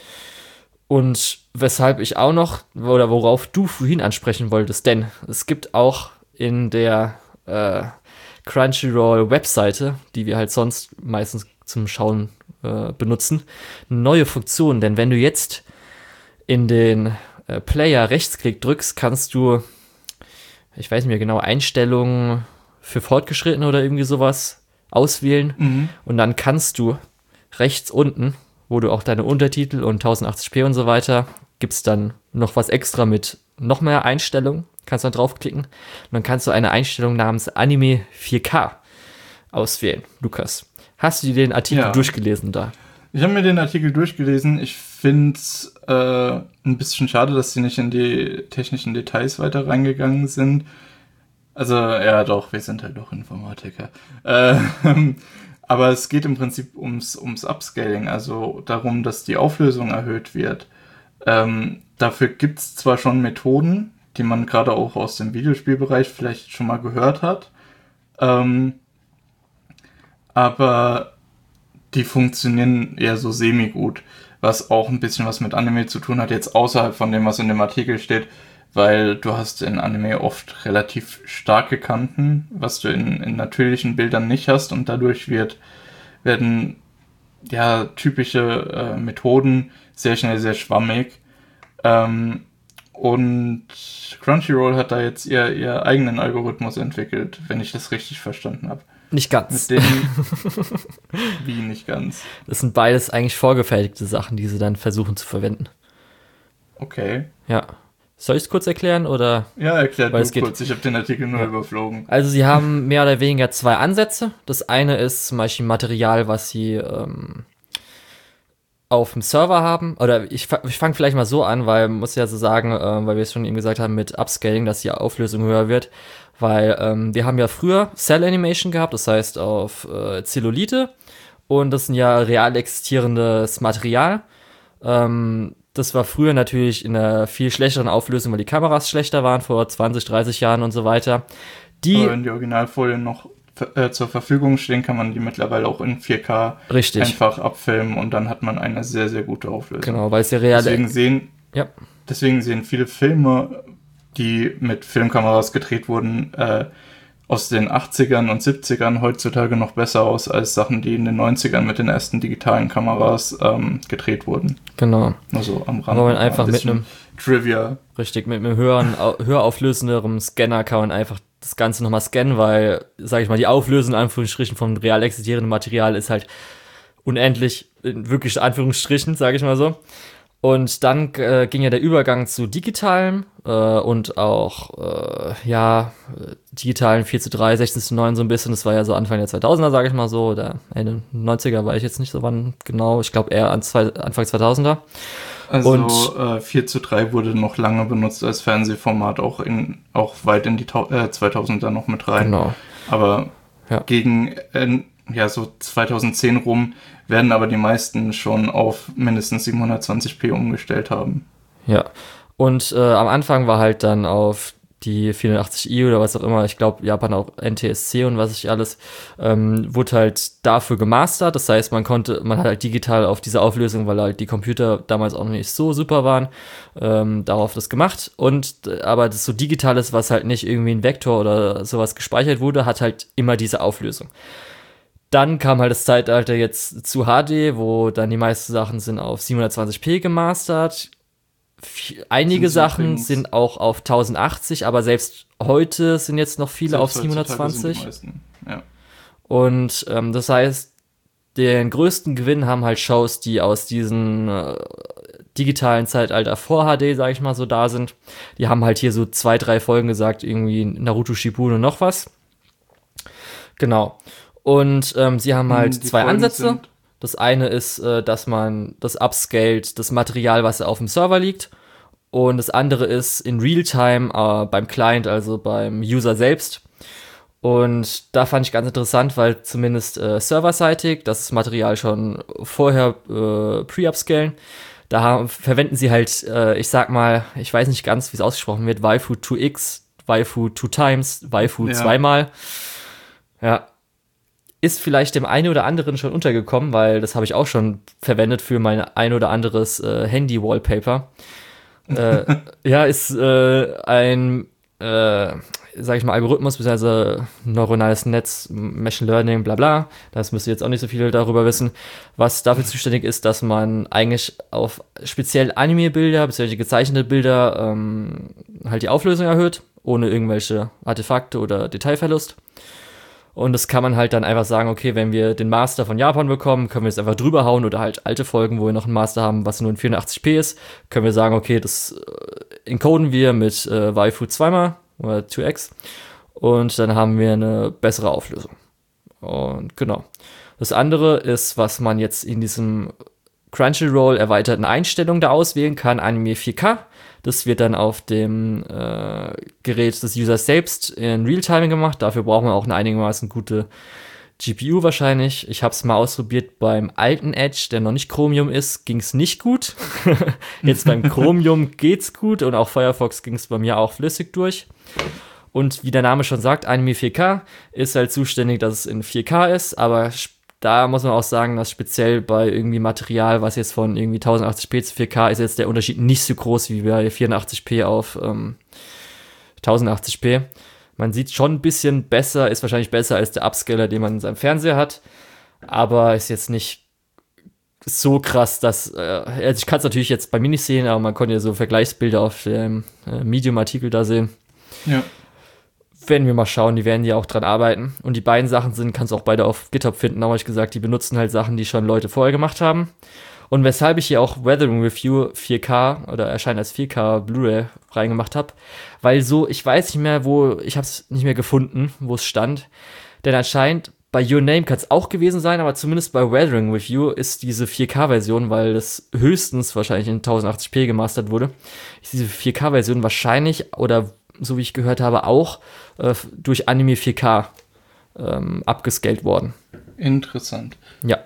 Speaker 1: weshalb ich auch noch, oder worauf du vorhin ansprechen wolltest, denn es gibt auch in der Crunchyroll-Webseite, die wir halt sonst meistens zum Schauen benutzen, eine neue Funktion, denn wenn du jetzt in den Player Rechtsklick drückst, kannst du, ich weiß nicht mehr genau, Einstellungen für Fortgeschrittene oder irgendwie sowas auswählen. Und dann kannst du rechts unten, wo du auch deine Untertitel und 1080p und so weiter, gibt's dann noch was extra mit noch mehr Einstellungen. Kannst dann draufklicken. Und dann kannst du eine Einstellung namens Anime 4K auswählen. Lukas, hast du dir den Artikel durchgelesen da?
Speaker 2: Ich habe mir den Artikel durchgelesen. Ich finde es ein bisschen schade, dass sie nicht in die technischen Details weiter reingegangen sind. Also, ja doch, wir sind halt doch Informatiker. Aber es geht im Prinzip ums Upscaling, also darum, dass die Auflösung erhöht wird. Dafür gibt es zwar schon Methoden, die man gerade auch aus dem Videospielbereich vielleicht schon mal gehört hat, aber die funktionieren eher so semi-gut, was auch ein bisschen was mit Anime zu tun hat, jetzt außerhalb von dem, was in dem Artikel steht, weil du hast in Anime oft relativ starke Kanten, was du in natürlichen Bildern nicht hast, und dadurch werden ja typische Methoden sehr schnell sehr schwammig. Und Crunchyroll hat da jetzt ihr eigenen Algorithmus entwickelt, wenn ich das richtig verstanden habe.
Speaker 1: Nicht ganz.
Speaker 2: Mit denen wie nicht ganz?
Speaker 1: Das sind beides eigentlich vorgefertigte Sachen, die sie dann versuchen zu verwenden.
Speaker 2: Okay.
Speaker 1: Ja. Soll ich es kurz erklären, oder?
Speaker 2: Ja, erklär du kurz. Ich habe den Artikel nur überflogen.
Speaker 1: Also sie haben mehr oder weniger zwei Ansätze. Das eine ist zum Beispiel Material, was sie auf dem Server haben. Oder ich fange vielleicht mal so an, weil man muss ja so sagen, weil wir es schon eben gesagt haben mit Upscaling, dass die Auflösung höher wird. Weil wir haben ja früher Cell Animation gehabt, das heißt auf Zellulite. Und das ist ja real existierendes Material. Das war früher natürlich in einer viel schlechteren Auflösung, weil die Kameras schlechter waren, vor 20, 30 Jahren und so weiter.
Speaker 2: Aber wenn die Originalfolien noch zur Verfügung stehen, kann man die mittlerweile auch in 4K einfach abfilmen und dann hat man eine sehr, sehr gute Auflösung.
Speaker 1: Genau, weil es ja real...
Speaker 2: Deswegen sehen viele Filme, die mit Filmkameras gedreht wurden, aus den 80ern und 70ern heutzutage noch besser aus als Sachen, die in den 90ern mit den ersten digitalen Kameras gedreht wurden.
Speaker 1: Genau.
Speaker 2: Also am Rand.
Speaker 1: Aber man einfach mit einem
Speaker 2: Trivia.
Speaker 1: Richtig, mit einem höher auflösenderen Scanner kann man einfach das Ganze nochmal scannen, weil, sag ich mal, die Auflösung in Anführungsstrichen vom real existierenden Material ist halt unendlich, in wirklich Anführungsstrichen, sage ich mal so. Und dann ging ja der Übergang zu digitalem und auch, digitalen 4:3, 16:9 so ein bisschen. Das war ja so Anfang der 2000er, sage ich mal so, oder Ende 90er, weiß ich jetzt nicht so wann genau. Ich glaube eher Anfang 2000er.
Speaker 2: Also und 4:3 wurde noch lange benutzt als Fernsehformat, auch weit in die 2000er noch mit rein.
Speaker 1: Genau.
Speaker 2: Aber gegen so 2010 rum werden aber die meisten schon auf mindestens 720p umgestellt haben. Ja,
Speaker 1: und am Anfang war halt dann auf die 480i oder was auch immer, ich glaube Japan auch NTSC und was ich alles, wurde halt dafür gemastert. Das heißt, man hat halt digital auf diese Auflösung, weil halt die Computer damals auch noch nicht so super waren, darauf das gemacht. Aber das so Digitales, was halt nicht irgendwie ein Vektor oder sowas gespeichert wurde, hat halt immer diese Auflösung. Dann kam halt das Zeitalter jetzt zu HD, wo dann die meisten Sachen sind auf 720p gemastert. Einige Sachen sind auch auf 1080, aber selbst heute sind jetzt noch viele auf 720. Und das heißt, den größten Gewinn haben halt Shows, die aus diesem digitalen Zeitalter vor HD, sag ich mal so, da sind. Die haben halt hier so 2, 3 Folgen gesagt, irgendwie Naruto Shippuden und noch was. Genau. Und sie haben halt zwei Ansätze. Das eine ist, dass man das upscaled, das Material, was auf dem Server liegt. Und das andere ist in Realtime beim Client, also beim User selbst. Und da fand ich ganz interessant, weil zumindest serverseitig das Material schon vorher pre-upscalen. Da verwenden sie halt, ich sag mal, ich weiß nicht ganz, wie es ausgesprochen wird, Waifu 2x, Waifu 2x, Waifu zweimal. Ja. Ist vielleicht dem einen oder anderen schon untergekommen, weil das habe ich auch schon verwendet für mein ein oder anderes Handy-Wallpaper. Ist ein, sag ich mal, Algorithmus, beziehungsweise neuronales Netz, Machine Learning, bla bla. Das müsst ihr jetzt auch nicht so viel darüber wissen. Was dafür zuständig ist, dass man eigentlich auf speziell Anime-Bilder, beziehungsweise gezeichnete Bilder, halt die Auflösung erhöht, ohne irgendwelche Artefakte oder Detailverlust. Und das kann man halt dann einfach sagen, okay, wenn wir den Master von Japan bekommen, können wir es einfach drüber hauen, oder halt alte Folgen, wo wir noch einen Master haben, was nur in 480p ist, können wir sagen, okay, das encoden wir mit Waifu zweimal oder 2x und dann haben wir eine bessere Auflösung. Und genau. Das andere ist, was man jetzt in diesem Crunchyroll erweiterten Einstellungen da auswählen kann, Anime 4K. Das wird dann auf dem Gerät des Users selbst in Realtime gemacht. Dafür brauchen wir auch eine einigermaßen gute GPU wahrscheinlich. Ich habe es mal ausprobiert beim alten Edge, der noch nicht Chromium ist, ging es nicht gut. Jetzt beim Chromium geht's gut und auch Firefox ging es bei mir auch flüssig durch. Und wie der Name schon sagt, Anime 4K ist halt zuständig, dass es in 4K ist, aber da muss man auch sagen, dass speziell bei irgendwie Material, was jetzt von irgendwie 1080p zu 4K ist, jetzt der Unterschied nicht so groß wie bei 84p auf 1080p. Man sieht schon ein bisschen besser, ist wahrscheinlich besser als der Upscaler, den man in seinem Fernseher hat, aber ist jetzt nicht so krass, dass, also ich kann es natürlich jetzt bei mir nicht sehen, aber man konnte ja so Vergleichsbilder auf dem Medium-Artikel da sehen.
Speaker 2: Ja.
Speaker 1: Werden wir mal schauen, die werden ja auch dran arbeiten. Und die beiden Sachen kannst du auch beide auf GitHub finden, habe ich gesagt, die benutzen halt Sachen, die schon Leute vorher gemacht haben. Und weshalb ich hier auch Weathering Review 4K oder erscheint als 4K Blu-ray reingemacht habe, weil so, ich weiß nicht mehr, ich habe es nicht mehr gefunden, wo es stand. Denn anscheinend bei Your Name kann es auch gewesen sein, aber zumindest bei Weathering Review ist diese 4K-Version, weil das höchstens wahrscheinlich in 1080p gemastert wurde, ist diese 4K-Version wahrscheinlich oder so wie ich gehört habe, auch durch Anime 4K abgescaled worden.
Speaker 2: Interessant.
Speaker 1: Ja.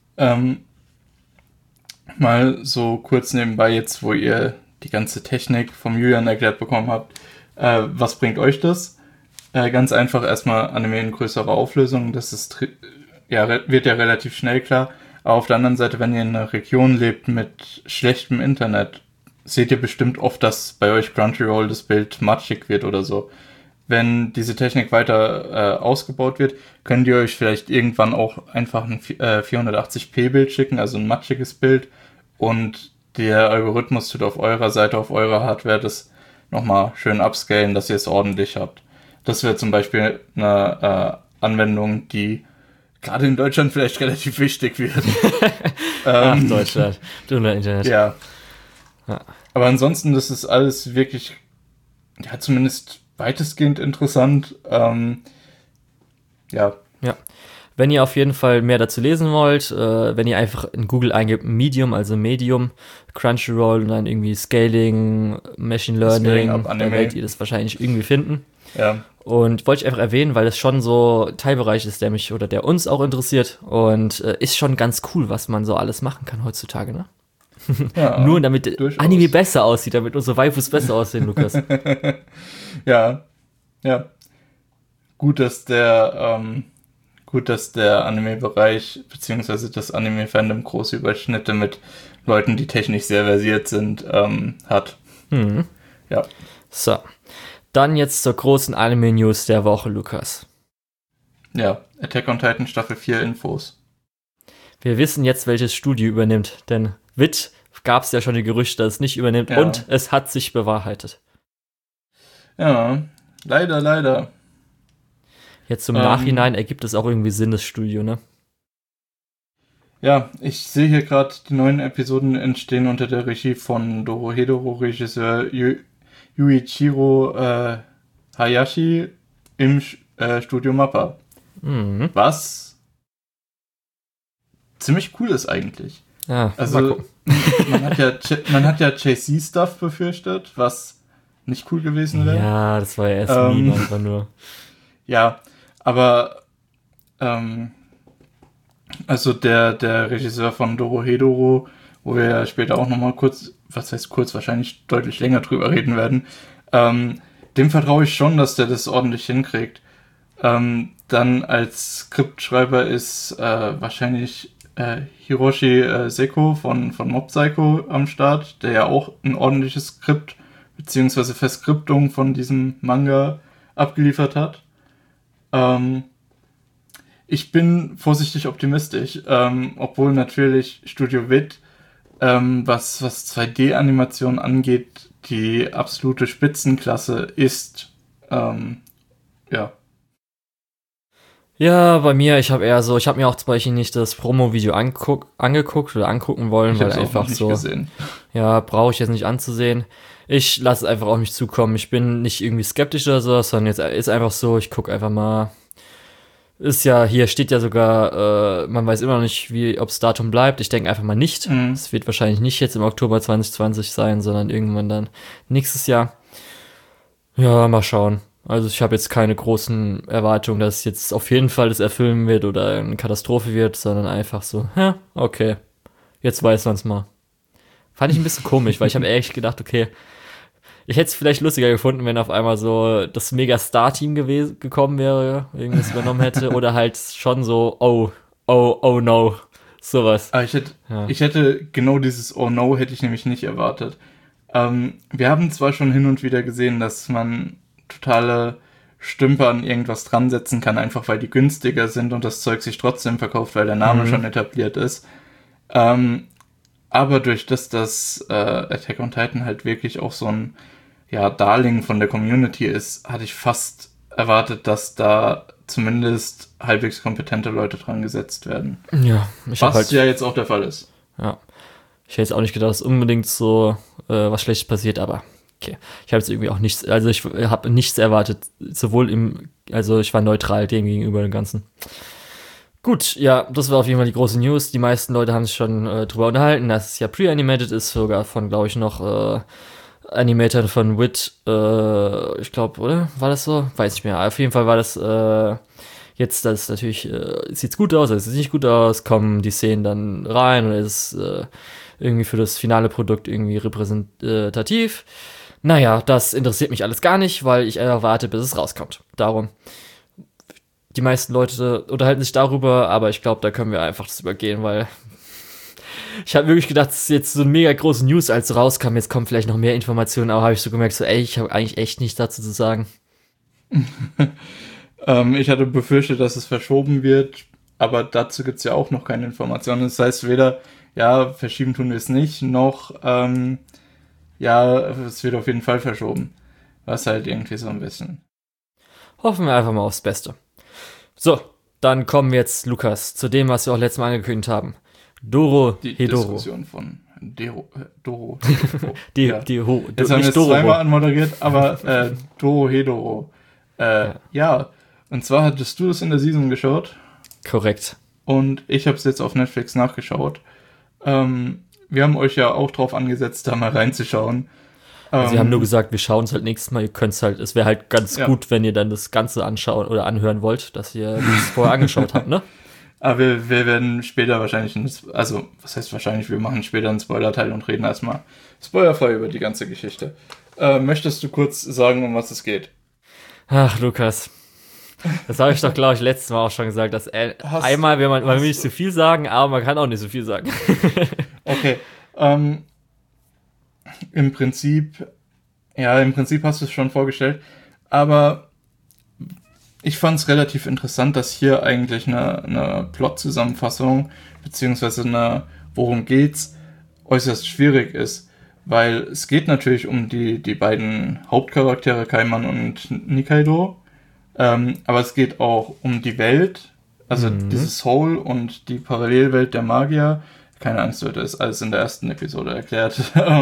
Speaker 2: Mal so kurz nebenbei jetzt, wo ihr die ganze Technik vom Julian erklärt bekommen habt. Was bringt euch das? Ganz einfach erstmal Anime in größerer Auflösung. Das ist wird ja relativ schnell klar. Aber auf der anderen Seite, wenn ihr in einer Region lebt mit schlechtem Internet, seht ihr bestimmt oft, dass bei euch Crunchyroll das Bild matschig wird oder so. Wenn diese Technik weiter ausgebaut wird, könnt ihr euch vielleicht irgendwann auch einfach ein 480p-Bild schicken, also ein matschiges Bild. Und der Algorithmus tut auf eurer Seite, auf eurer Hardware das nochmal schön upscalen, dass ihr es ordentlich habt. Das wäre zum Beispiel eine Anwendung, die gerade in Deutschland vielleicht relativ wichtig wird.
Speaker 1: Ach, Deutschland. Du und Internet.
Speaker 2: Ja. Aber ansonsten, das ist alles wirklich, ja, zumindest weitestgehend interessant. Ja.
Speaker 1: Wenn ihr auf jeden Fall mehr dazu lesen wollt, wenn ihr einfach in Google eingebt Medium, also Medium, Crunchyroll und dann irgendwie Scaling, Machine Learning, dann werdet ihr das wahrscheinlich irgendwie finden.
Speaker 2: Ja.
Speaker 1: Und wollte ich einfach erwähnen, weil das schon so ein Teilbereich ist, der mich oder der uns auch interessiert und ist schon ganz cool, was man so alles machen kann heutzutage, ne? Ja, nur damit durchaus. Anime besser aussieht, damit unsere Waifus besser aussehen, Lukas.
Speaker 2: Ja. Gut, dass der Anime-Bereich beziehungsweise das Anime-Fandom große Überschnitte mit Leuten, die technisch sehr versiert sind, hat.
Speaker 1: Mhm.
Speaker 2: Ja.
Speaker 1: So, dann jetzt zur großen Anime-News der Woche, Lukas.
Speaker 2: Ja, Attack on Titan Staffel 4 Infos.
Speaker 1: Wir wissen jetzt, welches Studio übernimmt, denn WIT gab es ja schon die Gerüchte, dass es nicht übernimmt und es hat sich bewahrheitet.
Speaker 2: Ja, leider.
Speaker 1: Jetzt im Nachhinein ergibt es auch irgendwie Sinn, das Studio, ne?
Speaker 2: Ja, ich sehe hier gerade, die neuen Episoden entstehen unter der Regie von Dorohedoro-Regisseur Yuichiro Hayashi im Studio Mappa.
Speaker 1: Mhm.
Speaker 2: Was ziemlich cool ist eigentlich.
Speaker 1: Ja,
Speaker 2: also man hat ja JC-Stuff befürchtet, was nicht cool gewesen wäre.
Speaker 1: Ja, das war ja erst Meme einfach nur.
Speaker 2: Ja, aber also der Regisseur von Dorohedoro, wo wir ja später auch nochmal wahrscheinlich deutlich länger drüber reden werden, dem vertraue ich schon, dass der das ordentlich hinkriegt. Dann als Skriptschreiber ist wahrscheinlich Hiroshi Seko von Mob Psycho am Start, der ja auch ein ordentliches Skript beziehungsweise Verskriptung von diesem Manga abgeliefert hat. Ich bin vorsichtig optimistisch, obwohl natürlich Studio WIT, was 2D-Animation angeht, die absolute Spitzenklasse ist. Ja.
Speaker 1: Ja, bei mir, ich habe mir auch zum Beispiel nicht das Promo-Video angeguckt oder angucken wollen, weil einfach so,
Speaker 2: gesehen.
Speaker 1: Ja, brauche ich jetzt nicht anzusehen. Ich lasse es einfach auf mich zukommen. Ich bin nicht irgendwie skeptisch oder so, sondern jetzt ist einfach so, ich gucke einfach mal. Ist ja, hier steht ja sogar, man weiß immer noch nicht, ob das Datum bleibt. Ich denke einfach mal nicht. Es wird wahrscheinlich nicht jetzt im Oktober 2020 sein, sondern irgendwann dann nächstes Jahr. Ja, mal schauen. Also ich habe jetzt keine großen Erwartungen, dass es jetzt auf jeden Fall das erfüllen wird oder eine Katastrophe wird, sondern einfach so, ja, okay, jetzt weiß man's mal. Fand ich ein bisschen komisch, weil ich habe echt gedacht, okay, ich hätte es vielleicht lustiger gefunden, wenn auf einmal so das Mega-Star-Team gekommen wäre, irgendwas übernommen hätte, oder halt schon so, oh no, sowas.
Speaker 2: Aber ich hätte genau dieses Oh no hätte ich nämlich nicht erwartet. Wir haben zwar schon hin und wieder gesehen, dass man totale Stümper an irgendwas dran setzen kann, einfach weil die günstiger sind und das Zeug sich trotzdem verkauft, weil der Name schon etabliert ist. Aber durch das Attack on Titan halt wirklich auch so ein Darling von der Community ist, hatte ich fast erwartet, dass da zumindest halbwegs kompetente Leute dran gesetzt werden.
Speaker 1: Ja,
Speaker 2: was ja jetzt auch der Fall ist.
Speaker 1: Ja. Ich hätte jetzt auch nicht gedacht, dass unbedingt so was Schlechtes passiert, aber okay. Ich habe jetzt irgendwie auch nichts, also ich habe nichts erwartet, also ich war neutral dem gegenüber dem Ganzen. Gut, ja, das war auf jeden Fall die große News. Die meisten Leute haben sich schon drüber unterhalten, dass es ja pre-animated ist, sogar von, glaube ich, noch Animatoren von WIT, ich glaube, oder? War das so? Weiß nicht mehr. Auf jeden Fall war das jetzt, das natürlich, sieht's gut aus, es sieht nicht gut aus, kommen die Szenen dann rein oder ist es irgendwie für das finale Produkt irgendwie repräsentativ. Naja, das interessiert mich alles gar nicht, weil ich erwarte, bis es rauskommt. Darum. Die meisten Leute unterhalten sich darüber, aber ich glaube, da können wir einfach das übergehen, weil ich habe wirklich gedacht, es ist jetzt so eine mega große News, als es rauskam. Jetzt kommen vielleicht noch mehr Informationen, aber habe ich so gemerkt, so, ich habe eigentlich echt nichts dazu zu sagen.
Speaker 2: Ich hatte befürchtet, dass es verschoben wird, aber dazu gibt es ja auch noch keine Informationen. Das heißt, weder, verschieben tun wir es nicht, noch, es wird auf jeden Fall verschoben. Was halt irgendwie so ein bisschen.
Speaker 1: Hoffen wir einfach mal aufs Beste. So, dann kommen wir jetzt, Lukas, zu dem, was wir auch letztes Mal angekündigt haben. Doro
Speaker 2: Die
Speaker 1: Hedoro.
Speaker 2: Diskussion von Doro.
Speaker 1: Jetzt
Speaker 2: haben wir es zweimal anmoderiert, aber Doro Hedoro. Und zwar hattest du das in der Season geschaut.
Speaker 1: Korrekt.
Speaker 2: Und ich habe es jetzt auf Netflix nachgeschaut. Wir haben euch ja auch drauf angesetzt, da mal reinzuschauen.
Speaker 1: Sie haben nur gesagt, wir schauen es halt nächstes Mal. Ihr könnt es halt, es wäre halt ganz gut, wenn ihr dann das Ganze anschauen oder anhören wollt, dass ihr es vorher angeschaut habt, ne?
Speaker 2: Aber wir werden später wahrscheinlich, was heißt wahrscheinlich, wir machen später einen Spoiler-Teil und reden erstmal spoilerfrei über die ganze Geschichte. Möchtest du kurz sagen, um was es geht?
Speaker 1: Ach, Lukas. Das habe ich doch, glaube ich, letztes Mal auch schon gesagt, dass einmal will man nicht so viel sagen, aber man kann auch nicht so viel sagen.
Speaker 2: Okay. Im Prinzip hast du es schon vorgestellt, aber ich fand es relativ interessant, dass hier eigentlich eine Plot-Zusammenfassung beziehungsweise worum geht's, äußerst schwierig ist, weil es geht natürlich um die beiden Hauptcharaktere Kaiman und Nikaido, aber es geht auch um die Welt, also dieses Soul und die Parallelwelt der Magier. Keine Angst, Leute, ist alles in der ersten Episode erklärt.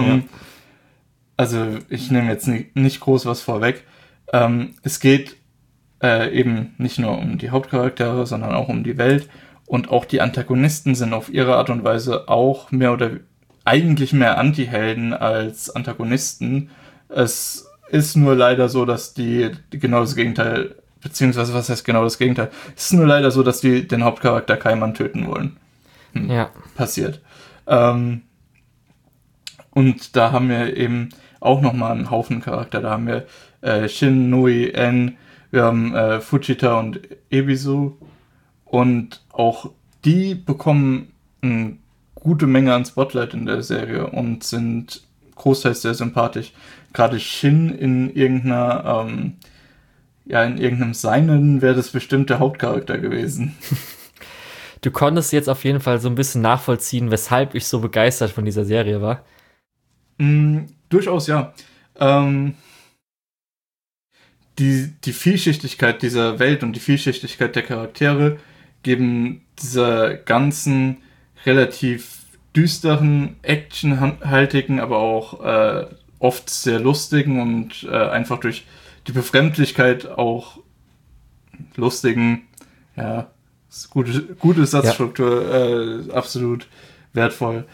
Speaker 2: Also ich nehme jetzt nicht groß was vorweg. Es geht eben nicht nur um die Hauptcharaktere, sondern auch um die Welt. Und auch die Antagonisten sind auf ihre Art und Weise auch eigentlich mehr Anti-Helden als Antagonisten. Es ist nur leider so, dass die genau das Gegenteil, beziehungsweise was heißt genau das Gegenteil? Es ist nur leider so, dass die den Hauptcharakter Kaiman töten wollen. Passiert. Und da haben wir eben auch nochmal einen Haufen Charakter. Da haben wir Shin, Nui, En, wir haben Fujita und Ebisu. Und auch die bekommen eine gute Menge an Spotlight in der Serie und sind großteils sehr sympathisch. Gerade Shin in irgendeinem Seinen wäre das bestimmt der Hauptcharakter gewesen.
Speaker 1: Du konntest jetzt auf jeden Fall so ein bisschen nachvollziehen, weshalb ich so begeistert von dieser Serie war.
Speaker 2: Durchaus, ja. Die Vielschichtigkeit dieser Welt und die Vielschichtigkeit der Charaktere geben dieser ganzen relativ düsteren, actionhaltigen, aber auch oft sehr lustigen und einfach durch die Befremdlichkeit auch lustigen, gute Satzstruktur, absolut wertvoll.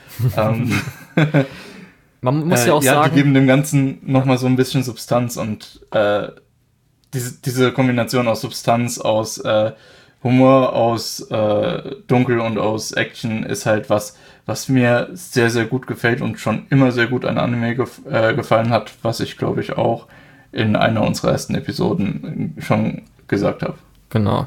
Speaker 1: Man muss ja auch sagen,
Speaker 2: die geben dem Ganzen nochmal so ein bisschen Substanz und diese Kombination aus Substanz, aus Humor, aus Dunkel und aus Action ist halt was mir sehr, sehr gut gefällt und schon immer sehr gut an Anime gefallen hat, was ich, glaube ich, auch in einer unserer ersten Episoden schon gesagt habe.
Speaker 1: Genau.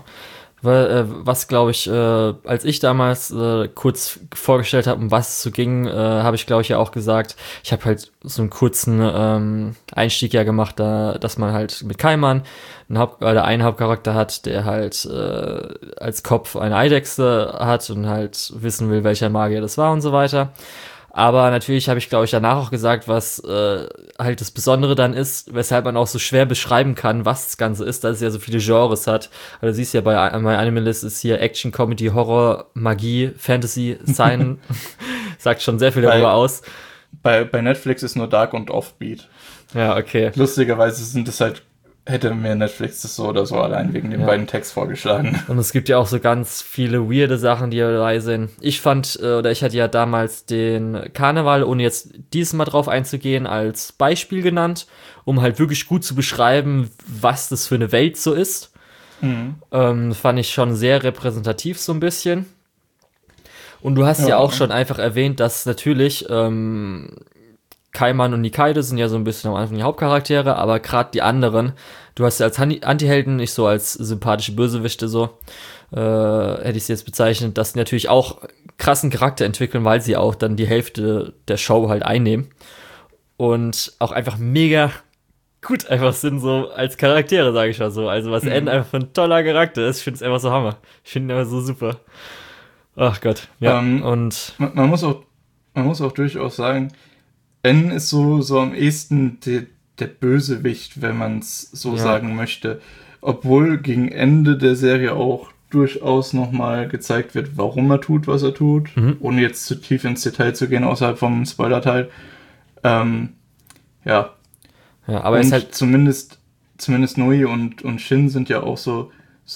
Speaker 1: Was, glaube ich, als ich damals kurz vorgestellt habe, um was es so ging, habe ich, glaube ich, ja auch gesagt, ich habe halt so einen kurzen Einstieg ja gemacht, dass man halt mit Kaiman einen Hauptcharakter hat, der halt als Kopf eine Eidechse hat und halt wissen will, welcher Magier das war und so weiter. Aber natürlich habe ich, glaube ich, danach auch gesagt, was halt das Besondere dann ist, weshalb man auch so schwer beschreiben kann, was das Ganze ist, dass es ja so viele Genres hat. Also du siehst ja bei My Animalist ist hier Action, Comedy, Horror, Magie, Fantasy, Science. Sagt schon sehr viel darüber aus.
Speaker 2: Bei Netflix ist nur Dark und Offbeat.
Speaker 1: Ja, okay.
Speaker 2: Lustigerweise sind es halt, hätte mir Netflix das so oder so allein wegen den beiden Tags vorgeschlagen.
Speaker 1: Und es gibt ja auch so ganz viele weirde Sachen, die dabei sind. Ich hatte ja damals den Karneval, ohne jetzt dieses Mal drauf einzugehen, als Beispiel genannt, um halt wirklich gut zu beschreiben, was das für eine Welt so ist. Fand ich schon sehr repräsentativ so ein bisschen. Und du hast ja auch schon einfach erwähnt, dass natürlich Kaiman und Nikaido sind ja so ein bisschen am Anfang die Hauptcharaktere, aber gerade die anderen, du hast ja als Antihelden, nicht so als sympathische Bösewichte so, hätte ich sie jetzt bezeichnet, dass die natürlich auch krassen Charakter entwickeln, weil sie auch dann die Hälfte der Show halt einnehmen und auch einfach mega gut einfach sind so als Charaktere, sage ich mal so. Also was N einfach für ein toller Charakter ist, ich finde es einfach so Hammer. Ich finde ihn einfach so super. Ach Gott, ja. Und
Speaker 2: man muss auch durchaus sagen, N ist so am ehesten der Bösewicht, wenn man es so sagen möchte. Obwohl gegen Ende der Serie auch durchaus nochmal gezeigt wird, warum er tut, was er tut. Ohne jetzt zu tief ins Detail zu gehen, außerhalb vom Spoiler-Teil. Ja, aber es halt zumindest Noi und Shin sind ja auch so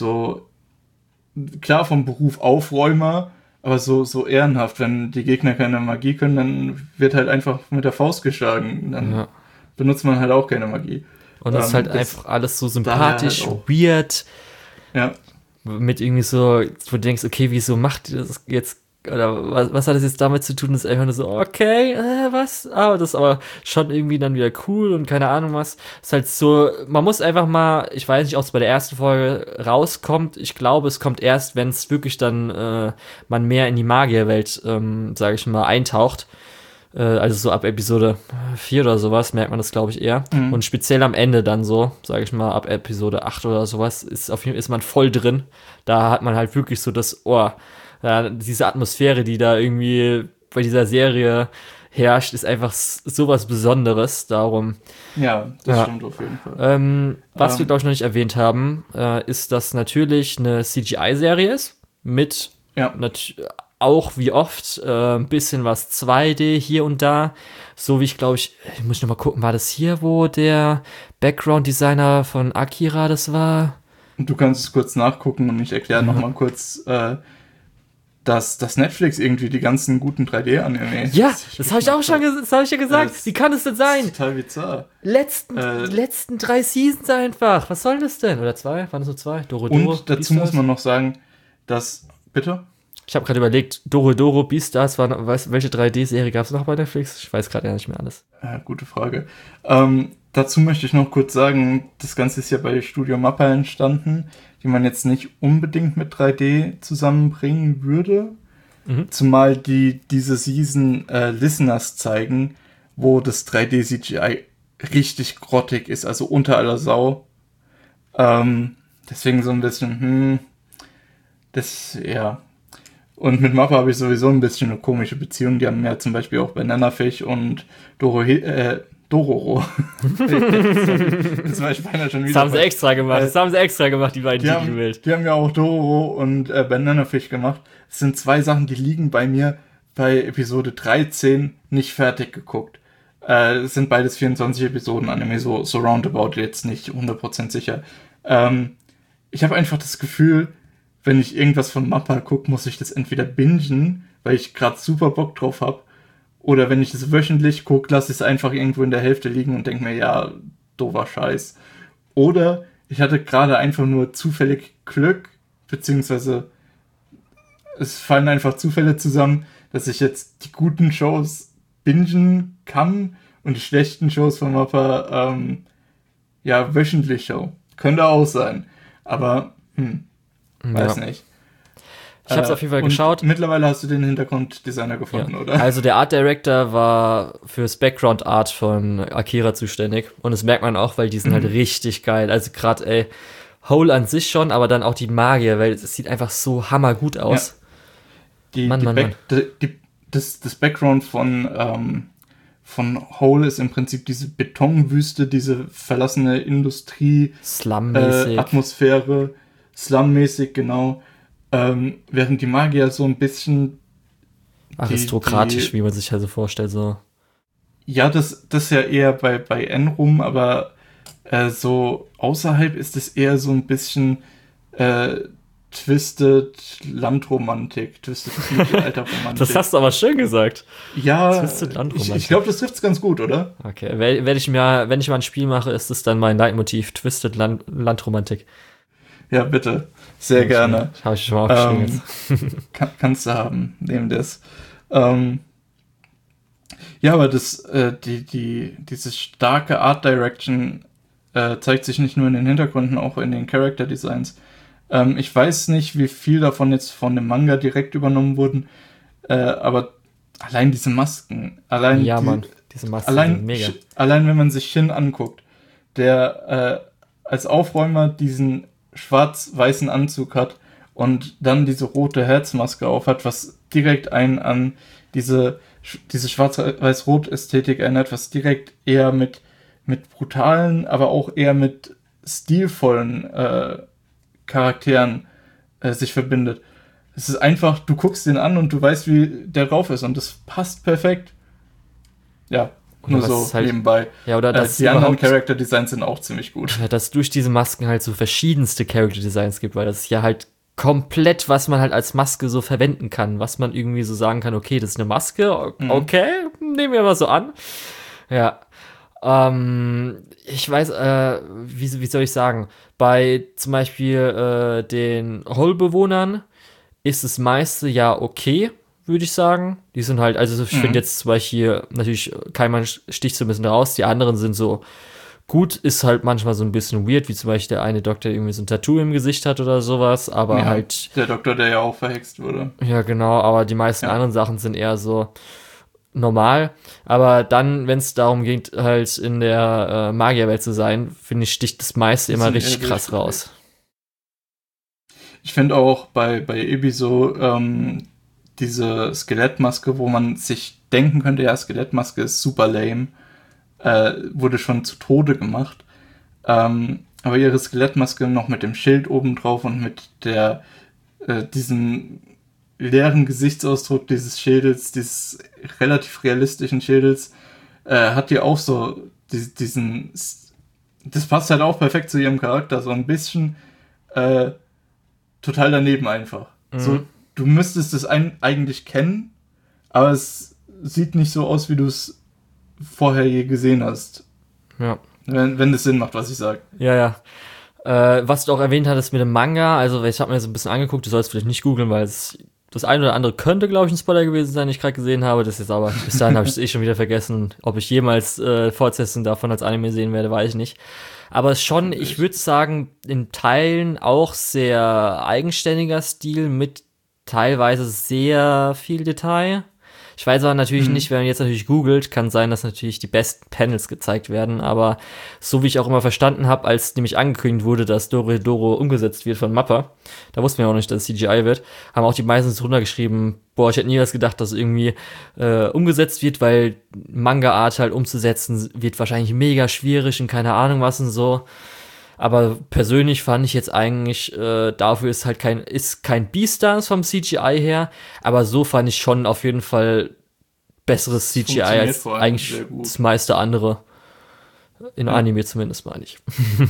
Speaker 2: klar vom Beruf Aufräumer, aber so ehrenhaft. Wenn die Gegner keine Magie können, dann wird halt einfach mit der Faust geschlagen. Dann benutzt man halt auch keine Magie.
Speaker 1: Und das ist halt einfach alles so sympathisch, halt weird.
Speaker 2: Ja.
Speaker 1: Mit irgendwie so, wo du denkst, okay, wieso macht ihr das jetzt? Oder was hat das jetzt damit zu tun? Das ist einfach nur so, okay, was? Aber das ist aber schon irgendwie dann wieder cool und keine Ahnung was. Ist halt so, man muss einfach mal, ich weiß nicht, ob es bei der ersten Folge rauskommt. Ich glaube, es kommt erst, wenn es wirklich dann man mehr in die Magierwelt, sage ich mal, eintaucht. Also so ab Episode 4 oder sowas merkt man das, glaube ich, eher. Und speziell am Ende dann so, sage ich mal, ab Episode 8 oder sowas, ist man voll drin. Da hat man halt wirklich so das Ohr. Diese Atmosphäre, die da irgendwie bei dieser Serie herrscht, ist einfach sowas Besonderes. Darum.
Speaker 2: Ja, das stimmt auf jeden Fall.
Speaker 1: Was wir, glaube ich, noch nicht erwähnt haben, ist, dass natürlich eine CGI-Serie ist. Mit auch wie oft ein bisschen was 2D hier und da. So wie ich muss noch mal gucken, war das hier, wo der Background-Designer von Akira das war?
Speaker 2: Und du kannst es kurz nachgucken und ich erkläre noch mal kurz, dass Netflix irgendwie die ganzen guten 3D-Anime...
Speaker 1: Ja, das habe ich auch schon gesagt. Wie kann es denn sein?
Speaker 2: Das ist total bizarr.
Speaker 1: Letzten 3 Seasons einfach. Was soll das denn? Oder 2? Waren das nur 2? Doro,
Speaker 2: und dazu muss man noch sagen, dass... Bitte?
Speaker 1: Ich habe gerade überlegt, Doro, Beastars, welche 3D-Serie gab es noch bei Netflix? Ich weiß gerade ja nicht mehr alles.
Speaker 2: Gute Frage. Dazu möchte ich noch kurz sagen, das Ganze ist ja bei Studio Mappa entstanden, die man jetzt nicht unbedingt mit 3D zusammenbringen würde. Zumal die diese Season Listeners zeigen, wo das 3D-CGI richtig grottig ist, also unter aller Sau. Deswegen so ein bisschen, Und mit Mappa habe ich sowieso ein bisschen eine komische Beziehung. Die haben ja zum Beispiel auch Bananafish und Dororo. Das war ich beinahe schon wieder.
Speaker 1: Das haben sie extra gemacht. Die beiden Titel gewählt.
Speaker 2: Die haben ja auch Dororo und Bananafish gemacht. Das sind 2 Sachen, die liegen bei mir bei Episode 13 nicht fertig geguckt. Es sind beides 24 Episoden Anime, so roundabout, jetzt nicht 100% sicher. Ich habe einfach das Gefühl, wenn ich irgendwas von Mappa gucke, muss ich das entweder bingen, weil ich gerade super Bock drauf habe, oder wenn ich das wöchentlich gucke, lasse ich es einfach irgendwo in der Hälfte liegen und denke mir, ja, doofer Scheiß. Oder ich hatte gerade einfach nur zufällig Glück, beziehungsweise es fallen einfach Zufälle zusammen, dass ich jetzt die guten Shows bingen kann und die schlechten Shows von Mappa, wöchentlich show. Könnte auch sein. Aber, weiß nicht.
Speaker 1: Ich habe es auf jeden Fall geschaut.
Speaker 2: Mittlerweile hast du den Hintergrunddesigner gefunden, oder?
Speaker 1: Also der Art Director war fürs Background Art von Akira zuständig. Und das merkt man auch, weil die sind halt richtig geil. Also gerade, Hole an sich schon, aber dann auch die Magier, weil es sieht einfach so hammergut aus.
Speaker 2: Ja. Das Background von Hole ist im Prinzip diese Betonwüste, diese verlassene Industrie,
Speaker 1: Slum-mäßig.
Speaker 2: Atmosphäre, Slum-mäßig, genau. Während die Magier so ein bisschen
Speaker 1: aristokratisch, wie man sich also vorstellt, so.
Speaker 2: Ja, das ja eher bei N rum, aber so außerhalb ist es eher so ein bisschen Twisted Landromantik, Twisted Mittelalterromantik.
Speaker 1: Das hast du aber schön gesagt.
Speaker 2: Ja,
Speaker 1: Twisted Landromantik.
Speaker 2: Ich glaube, das trifft's ganz gut, oder?
Speaker 1: Okay, wenn ich mal ein Spiel mache, ist es dann mein Leitmotiv, Twisted Landromantik.
Speaker 2: Ja, bitte. Sehr gerne.
Speaker 1: Habe ich schon mal aufgeschrieben.
Speaker 2: Kannst du haben, neben das. Ja, aber diese starke Art Direction zeigt sich nicht nur in den Hintergründen, auch in den Character Designs. Ich weiß nicht, wie viel davon jetzt von dem Manga direkt übernommen wurden, aber allein diese Masken,
Speaker 1: diese Masken sind mega.
Speaker 2: Allein wenn man sich Shin anguckt, der als Aufräumer diesen schwarz-weißen Anzug hat und dann diese rote Herzmaske aufhat, was direkt einen an diese Schwarz-Weiß-Rot-Ästhetik erinnert, was direkt eher mit brutalen, aber auch eher mit stilvollen Charakteren sich verbindet. Es ist einfach, du guckst den an und du weißt, wie der drauf ist und das passt perfekt. Ja, nur so halt, nebenbei.
Speaker 1: Ja, oder
Speaker 2: die anderen Character-Designs sind auch ziemlich gut.
Speaker 1: Ja, dass es durch diese Masken halt so verschiedenste Character-Designs gibt, weil das ist ja halt komplett, was man halt als Maske so verwenden kann, was man irgendwie so sagen kann, okay, das ist eine Maske, okay, nehmen wir mal so an. Ja, ich weiß, wie soll ich sagen, bei zum Beispiel den Hole-Bewohnern ist das meiste ja okay, würde ich sagen. Die sind halt, also ich finde jetzt zum Beispiel, natürlich, Kaiman sticht so ein bisschen raus, die anderen sind so gut, ist halt manchmal so ein bisschen weird, wie zum Beispiel der eine Doktor irgendwie so ein Tattoo im Gesicht hat oder sowas, aber halt...
Speaker 2: Der Doktor, der ja auch verhext wurde.
Speaker 1: Ja, genau, aber die meisten anderen Sachen sind eher so normal, aber dann, wenn es darum geht, halt in der Magierwelt zu sein, finde ich, sticht das meiste immer richtig krass raus.
Speaker 2: Ich finde auch bei Ebiso diese Skelettmaske, wo man sich denken könnte, ja, Skelettmaske ist super lame, wurde schon zu Tode gemacht. Aber ihre Skelettmaske noch mit dem Schild oben drauf und mit diesem leeren Gesichtsausdruck dieses Schädels, dieses relativ realistischen Schädels, hat die auch so diesen... Das passt halt auch perfekt zu ihrem Charakter, so ein bisschen total daneben einfach. So, du müsstest es eigentlich kennen, aber es sieht nicht so aus, wie du es vorher je gesehen hast.
Speaker 1: Ja.
Speaker 2: Wenn das Sinn macht, was ich sage.
Speaker 1: Ja. Was du auch erwähnt hattest mit dem Manga, also ich habe mir so ein bisschen angeguckt, du sollst vielleicht nicht googeln, weil das eine oder andere könnte, glaube ich, ein Spoiler gewesen sein, den ich gerade gesehen habe. Das ist aber, bis dahin habe ich es schon wieder vergessen. Ob ich jemals Fortsetzungen davon als Anime sehen werde, weiß ich nicht. Aber schon, ich würde sagen, in Teilen auch sehr eigenständiger Stil mit teilweise sehr viel Detail. Ich weiß aber natürlich nicht, wenn man jetzt natürlich googelt, kann sein, dass natürlich die besten Panels gezeigt werden, aber so wie ich auch immer verstanden habe, als nämlich angekündigt wurde, dass Doro umgesetzt wird von Mappa, da wussten wir auch nicht, dass es CGI wird, haben auch die meisten drunter geschrieben, boah, ich hätte nie was gedacht, dass es irgendwie umgesetzt wird, weil Manga-Art halt umzusetzen wird wahrscheinlich mega schwierig und keine Ahnung was und so. Aber persönlich fand ich jetzt eigentlich, dafür ist halt kein Beastars vom CGI her, aber so fand ich schon auf jeden Fall besseres CGI als eigentlich das meiste andere. In Anime zumindest, meine ich.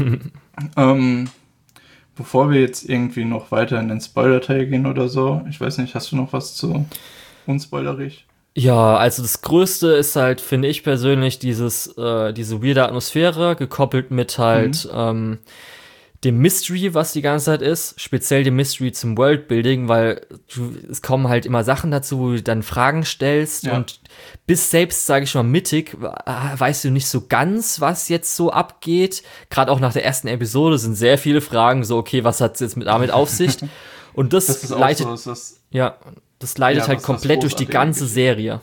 Speaker 2: Bevor wir jetzt irgendwie noch weiter in den Spoiler-Teil gehen oder so, ich weiß nicht, hast du noch was zu unspoilerig?
Speaker 1: Ja, also das Größte ist halt, finde ich persönlich, diese weirde Atmosphäre, gekoppelt mit halt dem Mystery, was die ganze Zeit ist, speziell dem Mystery zum Worldbuilding, weil es kommen halt immer Sachen dazu, wo du dann Fragen stellst und bis selbst, sage ich mal, mittig, weißt du nicht so ganz, was jetzt so abgeht. Gerade auch nach der ersten Episode sind sehr viele Fragen, so okay, was hat es jetzt damit auf sich? Und das leitet, das leitet halt komplett durch die ganze Serie.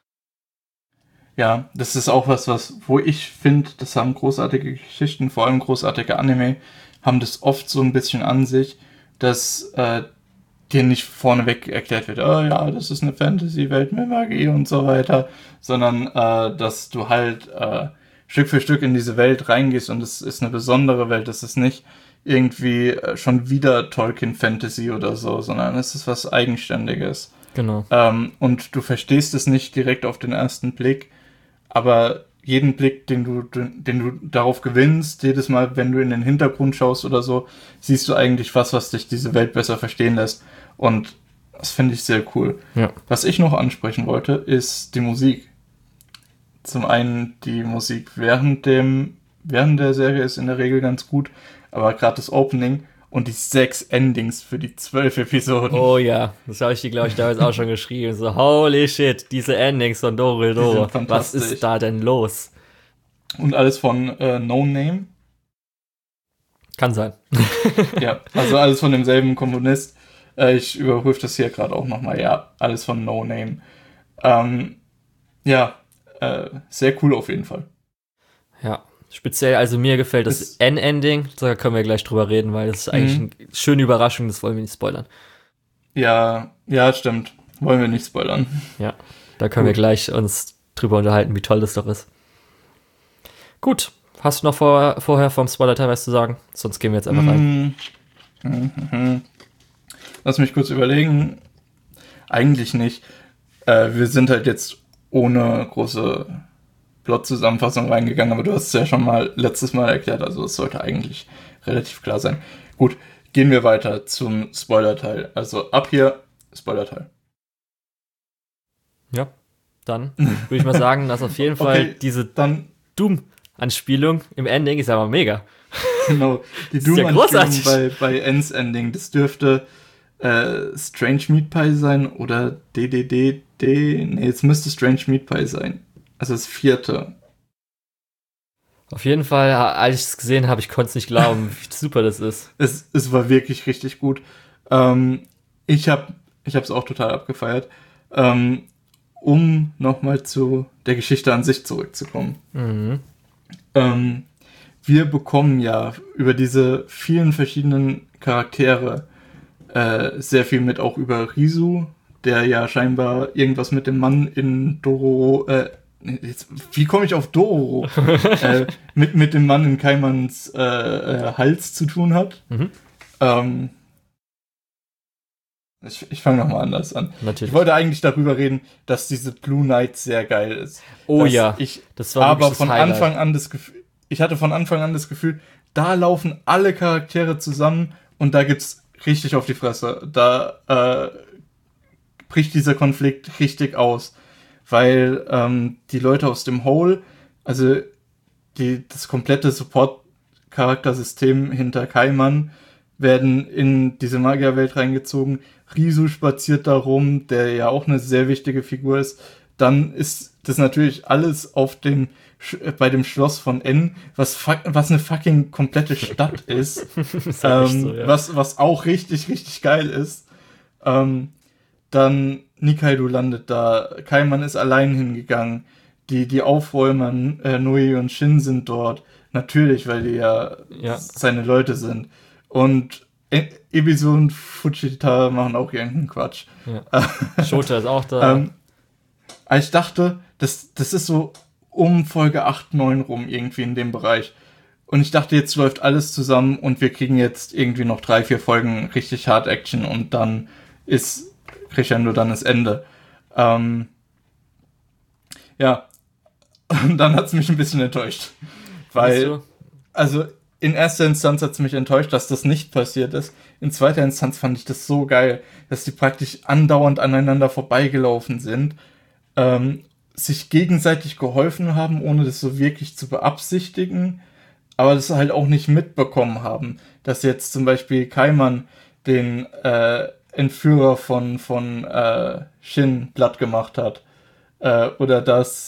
Speaker 2: Ja, das ist auch wo ich finde, das haben großartige Geschichten, vor allem großartige Anime, haben das oft so ein bisschen an sich, dass dir nicht vorneweg erklärt wird, oh ja, das ist eine Fantasy-Welt mit Magie und so weiter, sondern dass du halt Stück für Stück in diese Welt reingehst und es ist eine besondere Welt, das ist nicht irgendwie schon wieder Tolkien-Fantasy oder so, sondern es ist was Eigenständiges.
Speaker 1: Genau.
Speaker 2: Und du verstehst es nicht direkt auf den ersten Blick, aber jeden Blick, den du darauf gewinnst, jedes Mal, wenn du in den Hintergrund schaust oder so, siehst du eigentlich was dich diese Welt besser verstehen lässt. Und das finde ich sehr cool.
Speaker 1: Ja.
Speaker 2: Was ich noch ansprechen wollte, ist die Musik. Zum einen die Musik während der Serie ist in der Regel ganz gut, aber gerade das Opening und die 6 Endings für die 12 Episoden.
Speaker 1: Oh ja, das habe ich dir, glaube ich, damals auch schon geschrieben. So, holy shit, diese Endings von Dorohedoro. Was ist da denn los?
Speaker 2: Und alles von No Name.
Speaker 1: Kann sein.
Speaker 2: Ja, also alles von demselben Komponist. Ich überprüfe das hier gerade auch nochmal. Ja, alles von No Name. Sehr cool auf jeden Fall.
Speaker 1: Ja. Speziell, also mir gefällt das N-Ending, da können wir gleich drüber reden, weil das ist eigentlich eine schöne Überraschung, das wollen wir nicht spoilern.
Speaker 2: Ja, stimmt. Wollen wir nicht spoilern.
Speaker 1: Ja, da können wir gleich uns drüber unterhalten, wie toll das doch ist. Gut, hast du noch vorher vom Spoiler-Teil was zu sagen? Sonst gehen wir jetzt einfach rein.
Speaker 2: Lass mich kurz überlegen. Eigentlich nicht. Wir sind halt jetzt ohne große Plot-Zusammenfassung reingegangen, aber du hast es ja schon mal letztes Mal erklärt, also es sollte eigentlich relativ klar sein. Gut, gehen wir weiter zum Spoiler-Teil. Also ab hier, Spoiler-Teil.
Speaker 1: Ja, dann würde ich mal sagen, dass auf jeden Fall diese Doom-Anspielung im Ending ist aber mega.
Speaker 2: Genau, die Doom-Anspielung bei Ends Ending, das dürfte Strange Meat Pie sein oder DDD. Nee, es müsste Strange Meat Pie sein. Also das 4.
Speaker 1: Auf jeden Fall, als ich es gesehen habe, ich konnte es nicht glauben, wie super das ist.
Speaker 2: Es war wirklich richtig gut. Ich habe es auch total abgefeiert. Um nochmal zu der Geschichte an sich zurückzukommen. Wir bekommen ja über diese vielen verschiedenen Charaktere sehr viel mit, auch über Risu, der ja scheinbar irgendwas mit dem Mann in Dororo, wie komme ich auf Dororo? mit dem Mann in Kaimans Hals zu tun hat. Ich fange nochmal anders an.
Speaker 1: Natürlich.
Speaker 2: Ich wollte eigentlich darüber reden, dass diese Blue Knight sehr geil ist.
Speaker 1: Oh ja,
Speaker 2: das war aber von Anfang an das Gefühl, ich hatte von Anfang an das Gefühl, da laufen alle Charaktere zusammen und da gibt's richtig auf die Fresse. Da bricht dieser Konflikt richtig aus. Weil die Leute aus dem Hole, also das komplette Support-Charaktersystem hinter Kaiman, werden in diese Magierwelt reingezogen. Risu spaziert da rum, der ja auch eine sehr wichtige Figur ist. Dann ist das natürlich alles bei dem Schloss von N, was eine fucking komplette Stadt ist.
Speaker 1: So, ja.
Speaker 2: Was auch richtig, richtig geil ist. Dann Nikaido landet da, Kaiman ist allein hingegangen, die Aufräumer Nui und Shin sind dort, natürlich, weil die ja seine Leute sind. Und Ebisu und Fujita machen auch irgendeinen Quatsch.
Speaker 1: Ja. Shota ist auch da.
Speaker 2: Ich dachte, das ist so um Folge 8, 9 rum irgendwie in dem Bereich. Und ich dachte, jetzt läuft alles zusammen und wir kriegen jetzt irgendwie noch 3, 4 Folgen richtig Hard Action und dann ist Crescendo dann das Ende. Und dann hat es mich ein bisschen enttäuscht. Weil, also in erster Instanz hat es mich enttäuscht, dass das nicht passiert ist. In zweiter Instanz fand ich das so geil, dass die praktisch andauernd aneinander vorbeigelaufen sind, sich gegenseitig geholfen haben, ohne das so wirklich zu beabsichtigen. aber das halt auch nicht mitbekommen haben, dass jetzt zum Beispiel Kaiman den Entführer von Shin platt gemacht hat. Oder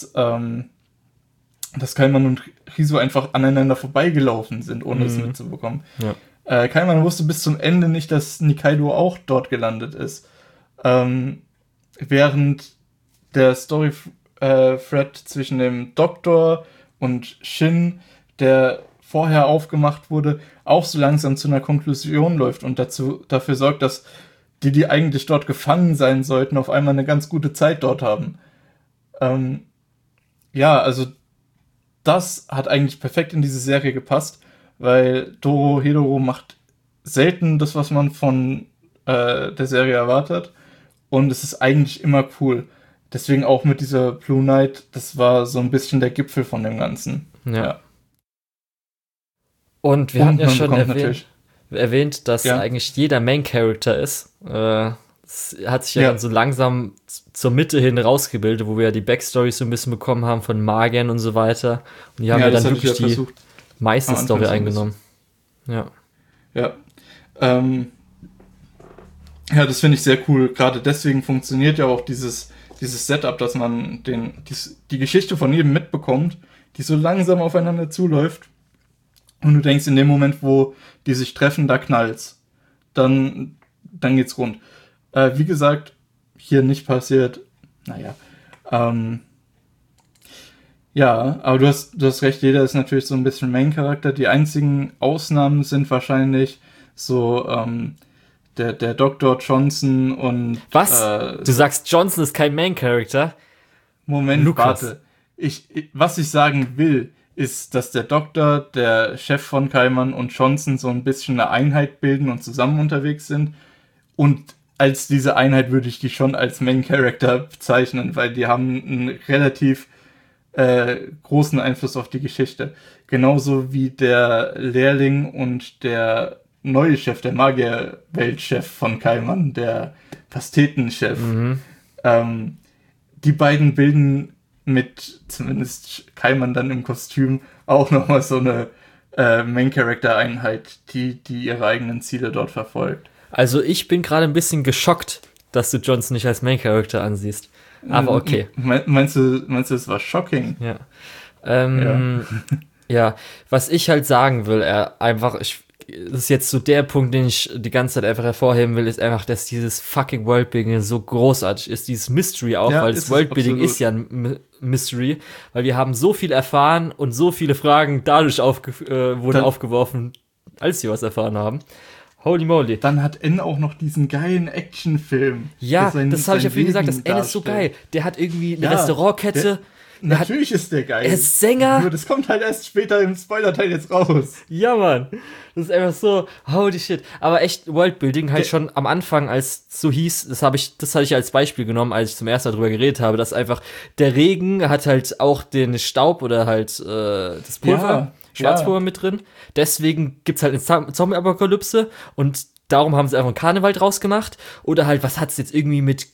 Speaker 2: dass Kaiman und Riso einfach aneinander vorbeigelaufen sind, ohne es mitzubekommen.
Speaker 1: Ja.
Speaker 2: Kaiman wusste bis zum Ende nicht, dass Nikaido auch dort gelandet ist. Während der Story-Thread zwischen dem Doktor und Shin, der vorher aufgemacht wurde, auch so langsam zu einer Konklusion läuft und dafür sorgt, dass die eigentlich dort gefangen sein sollten, auf einmal eine ganz gute Zeit dort haben. Ja, also das hat eigentlich perfekt in diese Serie gepasst, weil Dorohedoro macht selten das, was man von der Serie erwartet, und es ist eigentlich immer cool. Deswegen auch mit dieser Blue Knight, das war so ein bisschen der Gipfel von dem Ganzen.
Speaker 1: Ja. Und wir hatten ja schon erwähnt, dass eigentlich jeder Main-Character ist. Es hat sich ja dann so langsam zur Mitte hin rausgebildet, wo wir ja die Backstories so ein bisschen bekommen haben von Magiern und so weiter. Und die haben ja dann wirklich die meiste Story eingenommen. Ja.
Speaker 2: Ja. Ja, das finde ich sehr cool. Gerade deswegen funktioniert ja auch dieses Setup, dass man die Geschichte von jedem mitbekommt, die so langsam aufeinander zuläuft. Und du denkst, in dem Moment, wo die sich treffen, da knallt's. Dann geht's rund. Wie gesagt, hier nicht passiert. Naja. Ja, aber du hast recht, jeder ist natürlich so ein bisschen Main-Charakter. Die einzigen Ausnahmen sind wahrscheinlich so der Dr. Johnson und...
Speaker 1: Was? Du sagst, Johnson ist kein Main-Character?
Speaker 2: Moment, Lukas. Warte. Was ich sagen will, ist, dass der Doktor, der Chef von Kaiman und Johnson so ein bisschen eine Einheit bilden und zusammen unterwegs sind. Und als diese Einheit würde ich die schon als Main Character bezeichnen, weil die haben einen relativ großen Einfluss auf die Geschichte. Genauso wie der Lehrling und der neue Chef, der Magierweltchef von Kaiman, der Pastetenchef. Die beiden bilden mit zumindest Kaiman dann im Kostüm auch nochmal so eine Main-Character-Einheit, die ihre eigenen Ziele dort verfolgt.
Speaker 1: Also ich bin gerade ein bisschen geschockt, dass du Johnson nicht als Main-Character ansiehst. Aber okay.
Speaker 2: Meinst du, es war shocking?
Speaker 1: Ja. Ja, was ich halt sagen will, das ist jetzt so der Punkt, den ich die ganze Zeit einfach hervorheben will, ist einfach, dass dieses fucking Worldbuilding so großartig ist, dieses Mystery auch, weil das Worldbuilding ist ja ein Mystery, weil wir haben so viel erfahren und so viele Fragen dadurch wurden aufgeworfen, als wir was erfahren haben. Holy moly.
Speaker 2: Dann hat N auch noch diesen geilen Actionfilm.
Speaker 1: Ja, das habe ich ja vorhin gesagt, das N ist so geil. Der hat irgendwie eine Restaurantkette.
Speaker 2: Natürlich ist der geil.
Speaker 1: Er ist Sänger.
Speaker 2: Nur das kommt halt erst später im Spoiler-Teil jetzt raus.
Speaker 1: Ja, Mann. Das ist einfach so, holy shit. Aber echt Worldbuilding halt schon am Anfang, als es so hieß, das hatte ich als Beispiel genommen, als ich zum ersten Mal drüber geredet habe, dass einfach der Regen hat halt auch den Staub oder halt das Pulver, Schwarzpulver mit drin. Deswegen gibt's halt eine Zombie-Apokalypse und darum haben sie einfach einen Karneval draus gemacht. Oder halt, was hat's jetzt irgendwie mit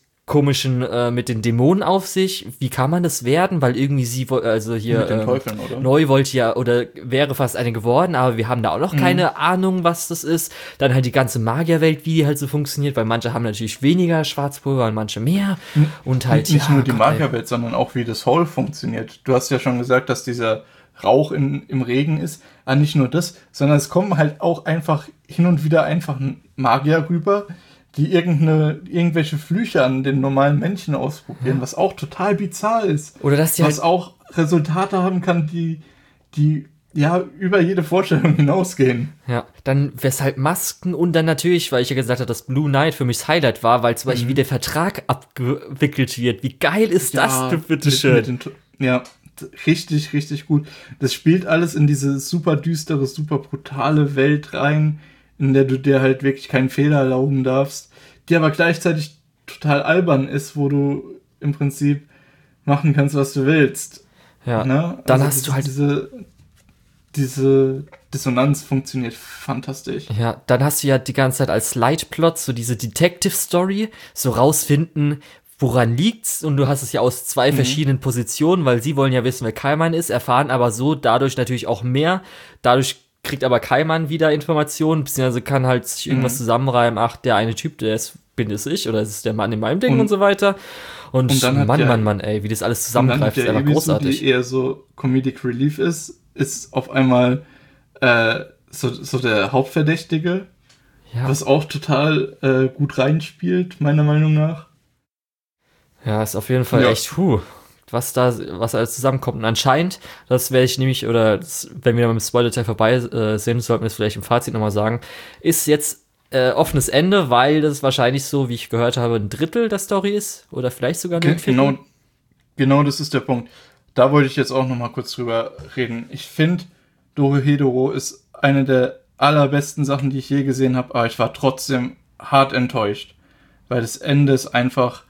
Speaker 1: mit den Dämonen auf sich? Wie kann man das werden? Weil irgendwie
Speaker 2: mit den Teufeln, oder?
Speaker 1: Neu wollte ja, oder wäre fast eine geworden, aber wir haben da auch noch keine Ahnung, was das ist. Dann halt die ganze Magierwelt, wie die halt so funktioniert, weil manche haben natürlich weniger Schwarzpulver und manche mehr. Und halt
Speaker 2: nicht nur die Magierwelt, sondern auch wie das Hall funktioniert. Du hast ja schon gesagt, dass dieser Rauch im Regen ist. Aber nicht nur das, sondern es kommen halt auch einfach hin und wieder einfach ein Magier rüber, die irgendwelche Flüche an den normalen Menschen ausprobieren, was auch total bizarr ist.
Speaker 1: Oder dass die
Speaker 2: was auch Resultate haben kann, die ja über jede Vorstellung hinausgehen.
Speaker 1: Ja, dann weshalb Masken und dann natürlich, weil ich ja gesagt habe, dass Blue Knight für mich das Highlight war, weil zum Beispiel wie der Vertrag abgewickelt wird. Wie geil ist das denn, bitteschön?
Speaker 2: Ja, richtig, richtig gut. Das spielt alles in diese super düstere, super brutale Welt rein, in der du dir halt wirklich keinen Fehler erlauben darfst, die aber gleichzeitig total albern ist, wo du im Prinzip machen kannst, was du willst.
Speaker 1: Ja,
Speaker 2: ne?
Speaker 1: dann hast du halt
Speaker 2: diese Dissonanz funktioniert fantastisch.
Speaker 1: Ja, dann hast du ja die ganze Zeit als Lightplot so diese Detective-Story, so rausfinden, woran liegt's? Und du hast es ja aus zwei verschiedenen Positionen, weil sie wollen ja wissen, wer Kaiman ist, erfahren aber so dadurch natürlich auch mehr. Dadurch kriegt aber Kaiman wieder Informationen, beziehungsweise kann halt sich irgendwas zusammenreimen, ach, der eine Typ, bin es ich, oder ist es der Mann in meinem Ding und so weiter. Und
Speaker 2: dann
Speaker 1: Mann, ey, wie das alles zusammengreift, ist einfach großartig.
Speaker 2: Die eher so Comedic Relief ist auf einmal so der Hauptverdächtige, was auch total gut reinspielt, meiner Meinung nach.
Speaker 1: Ja, ist auf jeden Fall echt, was alles zusammenkommt. Und anscheinend, das werde ich nämlich, wenn wir mit dem Spoiler-Teil vorbei sind, sollten wir es vielleicht im Fazit nochmal sagen, ist jetzt offenes Ende, weil das wahrscheinlich so, wie ich gehört habe, 1/3 der Story ist oder vielleicht sogar nur ein Viertel.
Speaker 2: Genau, das ist der Punkt. Da wollte ich jetzt auch nochmal kurz drüber reden. Ich finde, Dorohedoro ist eine der allerbesten Sachen, die ich je gesehen habe, aber ich war trotzdem hart enttäuscht, weil das Ende ist einfach,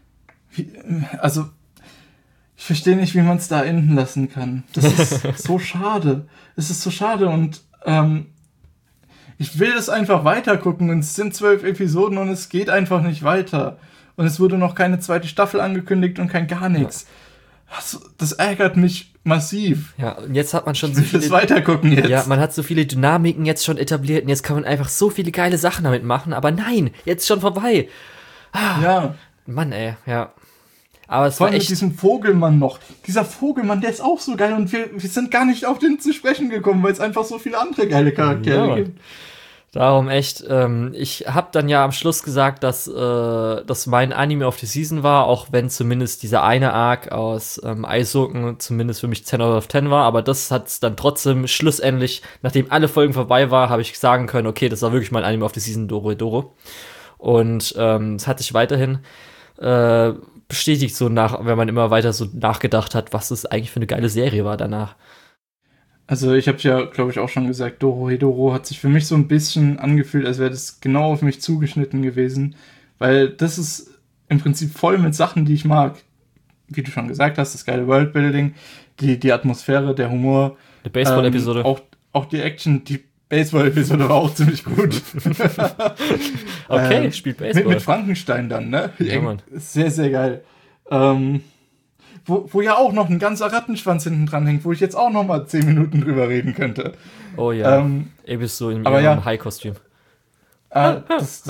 Speaker 2: ich verstehe nicht, wie man es da enden lassen kann. Das ist so schade. Es ist so schade und ich will es einfach weitergucken und es sind 12 Episoden und es geht einfach nicht weiter. Und es wurde noch keine zweite Staffel angekündigt und kein gar nichts. Das ärgert mich massiv.
Speaker 1: Ja, und jetzt hat man schon
Speaker 2: so viele... weitergucken jetzt.
Speaker 1: Ja, man hat so viele Dynamiken jetzt schon etabliert und jetzt kann man einfach so viele geile Sachen damit machen, aber nein, jetzt schon vorbei.
Speaker 2: Ja.
Speaker 1: Mann, ey, ja. Aber es
Speaker 2: vor
Speaker 1: war
Speaker 2: allem
Speaker 1: echt...
Speaker 2: mit diesem Vogelmann noch. Dieser Vogelmann, der ist auch so geil und wir sind gar nicht auf den zu sprechen gekommen, weil es einfach so viele andere geile Charaktere gibt.
Speaker 1: Darum echt, ich habe dann ja am Schluss gesagt, dass mein Anime of the Season war, auch wenn zumindest dieser eine Arc aus Eishoken zumindest für mich 10 out of 10 war, aber das hat es dann trotzdem schlussendlich, nachdem alle Folgen vorbei war, habe ich sagen können, okay, das war wirklich mein Anime of the Season, Dorohedoro. Und es hat sich weiterhin bestätigt, so wenn man immer weiter so nachgedacht hat, was es eigentlich für eine geile Serie war danach.
Speaker 2: Also ich habe ja, glaube ich, auch schon gesagt, Dorohedoro hat sich für mich so ein bisschen angefühlt, als wäre das genau auf mich zugeschnitten gewesen, weil das ist im Prinzip voll mit Sachen, die ich mag. Wie du schon gesagt hast, das geile Worldbuilding, die Atmosphäre, der Humor.
Speaker 1: Die Baseball-Episode.
Speaker 2: Auch die Action, die Baseball-Episode war auch ziemlich gut.
Speaker 1: Okay, spielt Baseball.
Speaker 2: Mit Frankenstein dann, ne?
Speaker 1: Ja, Mann.
Speaker 2: Sehr, sehr geil. Wo ja auch noch ein ganzer Rattenschwanz hinten dran hängt, wo ich jetzt auch noch mal 10 Minuten drüber reden könnte.
Speaker 1: Oh ja, bist so in ihrem High-Kostüm.
Speaker 2: Das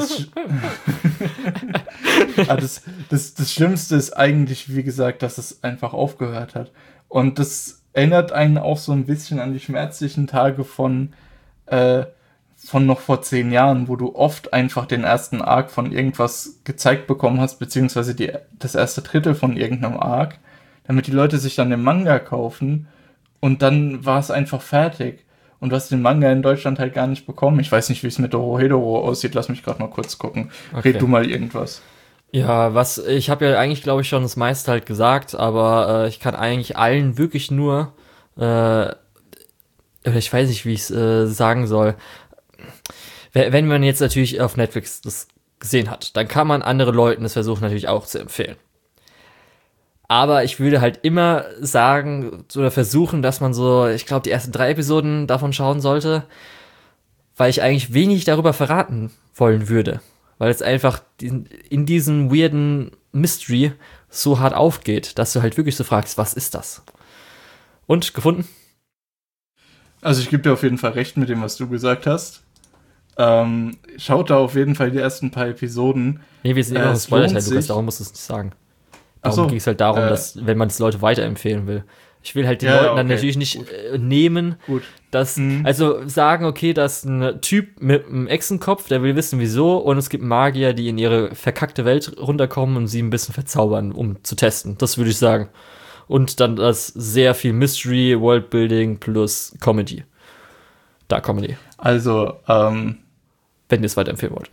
Speaker 2: Schlimmste ist eigentlich, wie gesagt, dass es einfach aufgehört hat. Und das erinnert einen auch so ein bisschen an die schmerzlichen Tage von noch vor 10 Jahren, wo du oft einfach den ersten Arc von irgendwas gezeigt bekommen hast, beziehungsweise das erste Drittel von irgendeinem Arc, damit die Leute sich dann den Manga kaufen und dann war es einfach fertig. Und du hast den Manga in Deutschland halt gar nicht bekommen. Ich weiß nicht, wie es mit Dorohedoro aussieht. Lass mich gerade mal kurz gucken. Okay. Red du mal irgendwas.
Speaker 1: Ja, ich habe ja eigentlich, glaube ich, schon das meiste halt gesagt, aber ich kann eigentlich allen wirklich nur, oder ich weiß nicht, wie ich es sagen soll. Wenn man jetzt natürlich auf Netflix das gesehen hat, dann kann man anderen Leuten das versuchen natürlich auch zu empfehlen. Aber ich würde halt immer sagen oder versuchen, dass man so, ich glaube, die ersten 3 Episoden davon schauen sollte, weil ich eigentlich wenig darüber verraten wollen würde. Weil es einfach in diesem weirden Mystery so hart aufgeht, dass du halt wirklich so fragst, was ist das? Und, gefunden?
Speaker 2: Also ich gebe dir auf jeden Fall recht mit dem, was du gesagt hast. Schaut da auf jeden Fall die ersten paar Episoden.
Speaker 1: Nee, wir sind immer noch im Spoiler-Teil, Lukas, darum musst du es nicht sagen. Darum ging es halt darum, dass, wenn man es Leute weiterempfehlen will. Ich will halt den Leuten dann natürlich nicht nehmen, dass, also sagen, okay, das ist ein Typ mit einem Echsenkopf, der will wissen, wieso, und es gibt Magier, die in ihre verkackte Welt runterkommen und sie ein bisschen verzaubern, um zu testen. Das würde ich sagen. Und dann das sehr viel Mystery, Worldbuilding plus Comedy. Comedy.
Speaker 2: Also,
Speaker 1: wenn ihr es weiterempfehlen wollt.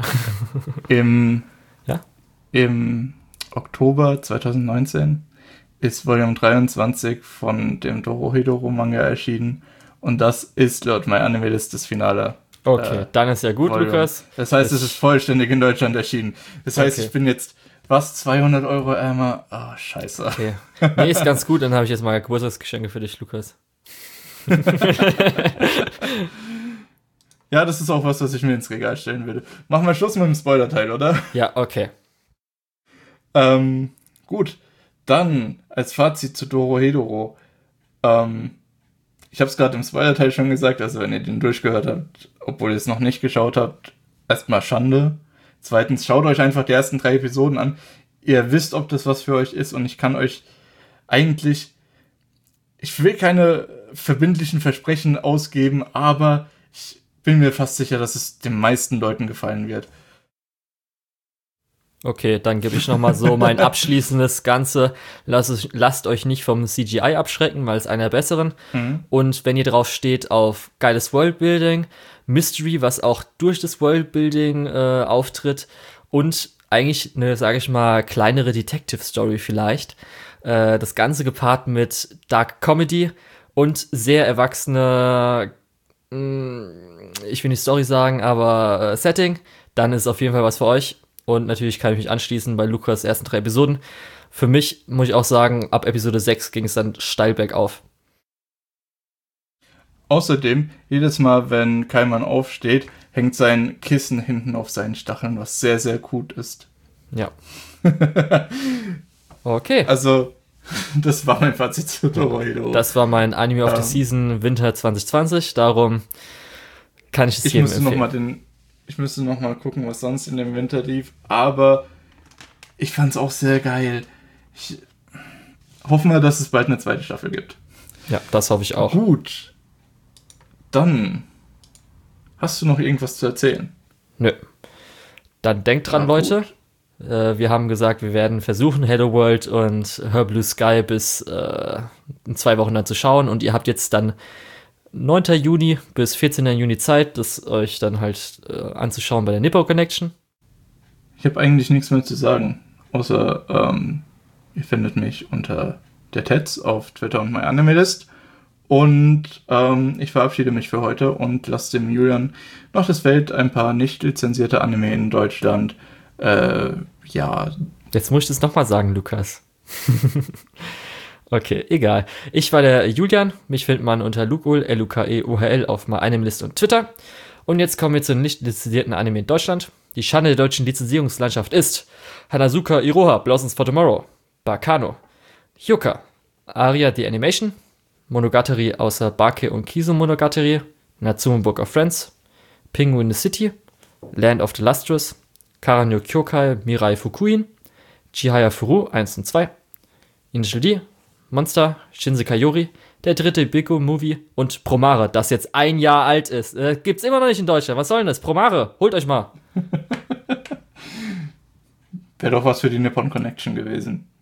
Speaker 2: Im Oktober 2019 ist Volume 23 von dem Dorohedoro Manga erschienen und das ist laut MyAnimeList das Finale.
Speaker 1: Okay, dann ist ja gut, Volume. Lukas.
Speaker 2: Das heißt, es ist vollständig in Deutschland erschienen. Das heißt, ich bin jetzt 200 € ärmer? Oh, scheiße.
Speaker 1: Okay. Nee, ist ganz gut, dann habe ich jetzt mal Geburtstagsgeschenke für dich, Lukas.
Speaker 2: Ja, das ist auch was ich mir ins Regal stellen würde. Machen wir Schluss mit dem Spoiler-Teil, oder?
Speaker 1: Ja, okay.
Speaker 2: Gut, dann als Fazit zu Dorohedoro. Ich habe es gerade im Spoiler-Teil schon gesagt, also wenn ihr den durchgehört habt, obwohl ihr es noch nicht geschaut habt, erstmal Schande. Zweitens, schaut euch einfach die ersten 3 Episoden an. Ihr wisst, ob das was für euch ist und ich kann euch eigentlich, ich will keine verbindlichen Versprechen ausgeben, aber ich bin mir fast sicher, dass es den meisten Leuten gefallen wird.
Speaker 1: Okay, dann gebe ich nochmal so mein abschließendes Ganze. Lasst euch nicht vom CGI abschrecken, weil es einer der besseren. Und wenn ihr drauf steht auf geiles Worldbuilding, Mystery, was auch durch das Worldbuilding auftritt und eigentlich eine, sage ich mal, kleinere Detective-Story vielleicht. Das Ganze gepaart mit Dark Comedy und sehr erwachsene, ich will nicht Story sagen, aber Setting, dann ist auf jeden Fall was für euch. Und natürlich kann ich mich anschließen bei Lukas ersten 3 Episoden. Für mich muss ich auch sagen, ab Episode 6 ging es dann steil bergauf.
Speaker 2: Außerdem, jedes Mal, wenn Kaiman aufsteht, hängt sein Kissen hinten auf seinen Stacheln, was sehr, sehr gut ist.
Speaker 1: Ja. Okay.
Speaker 2: Also, das war mein Fazit zu Dorohedoro.
Speaker 1: Das war mein Anime of the Season Winter 2020. Darum kann ich es jedem empfehlen.
Speaker 2: Ich müsste noch mal gucken, was sonst in dem Winter lief. Aber ich fand es auch sehr geil. Hoffen wir, dass es bald eine zweite Staffel gibt.
Speaker 1: Ja, das hoffe ich auch.
Speaker 2: Gut. Dann hast du noch irgendwas zu erzählen?
Speaker 1: Nö. Dann denkt dran, Leute. Wir haben gesagt, wir werden versuchen, Hello World und Her Blue Sky bis in 2 Wochen dann zu schauen. Und ihr habt jetzt dann 9. Juni bis 14. Juni Zeit, das euch dann halt anzuschauen bei der Nippo Connection.
Speaker 2: Ich habe eigentlich nichts mehr zu sagen, außer ihr findet mich unter der Tets auf Twitter und MyAnimeList. Und ich verabschiede mich für heute und lasse dem Julian noch das Feld, ein paar nicht lizenzierte Anime in Deutschland. Ja.
Speaker 1: Jetzt muss ich das nochmal sagen, Lukas. Okay, egal. Ich war der Julian. Mich findet man unter Lukeohl, LUKEOHL auf MyAnimeList und Twitter. Und jetzt kommen wir zu den nicht lizenzierten Anime in Deutschland. Die Schande der deutschen Lizenzierungslandschaft ist Hanazuka Iroha, Blossoms for Tomorrow, Bakano, Hyuka, Aria the Animation, Monogatari außer Bake und Kiso Monogatari, Natsume Book of Friends, Penguin the City, Land of the Lustrous, Karanyo Kyokai Mirai Fukuin, Chihaya Furu 1 und 2, Initial D, Monster, Shinsekai Yori, der 3. Biko-Movie und Promare, das jetzt 1 Jahr alt ist. Gibt's immer noch nicht in Deutschland. Was soll denn das? Promare, holt euch mal.
Speaker 2: Wäre doch was für die Nippon Connection gewesen.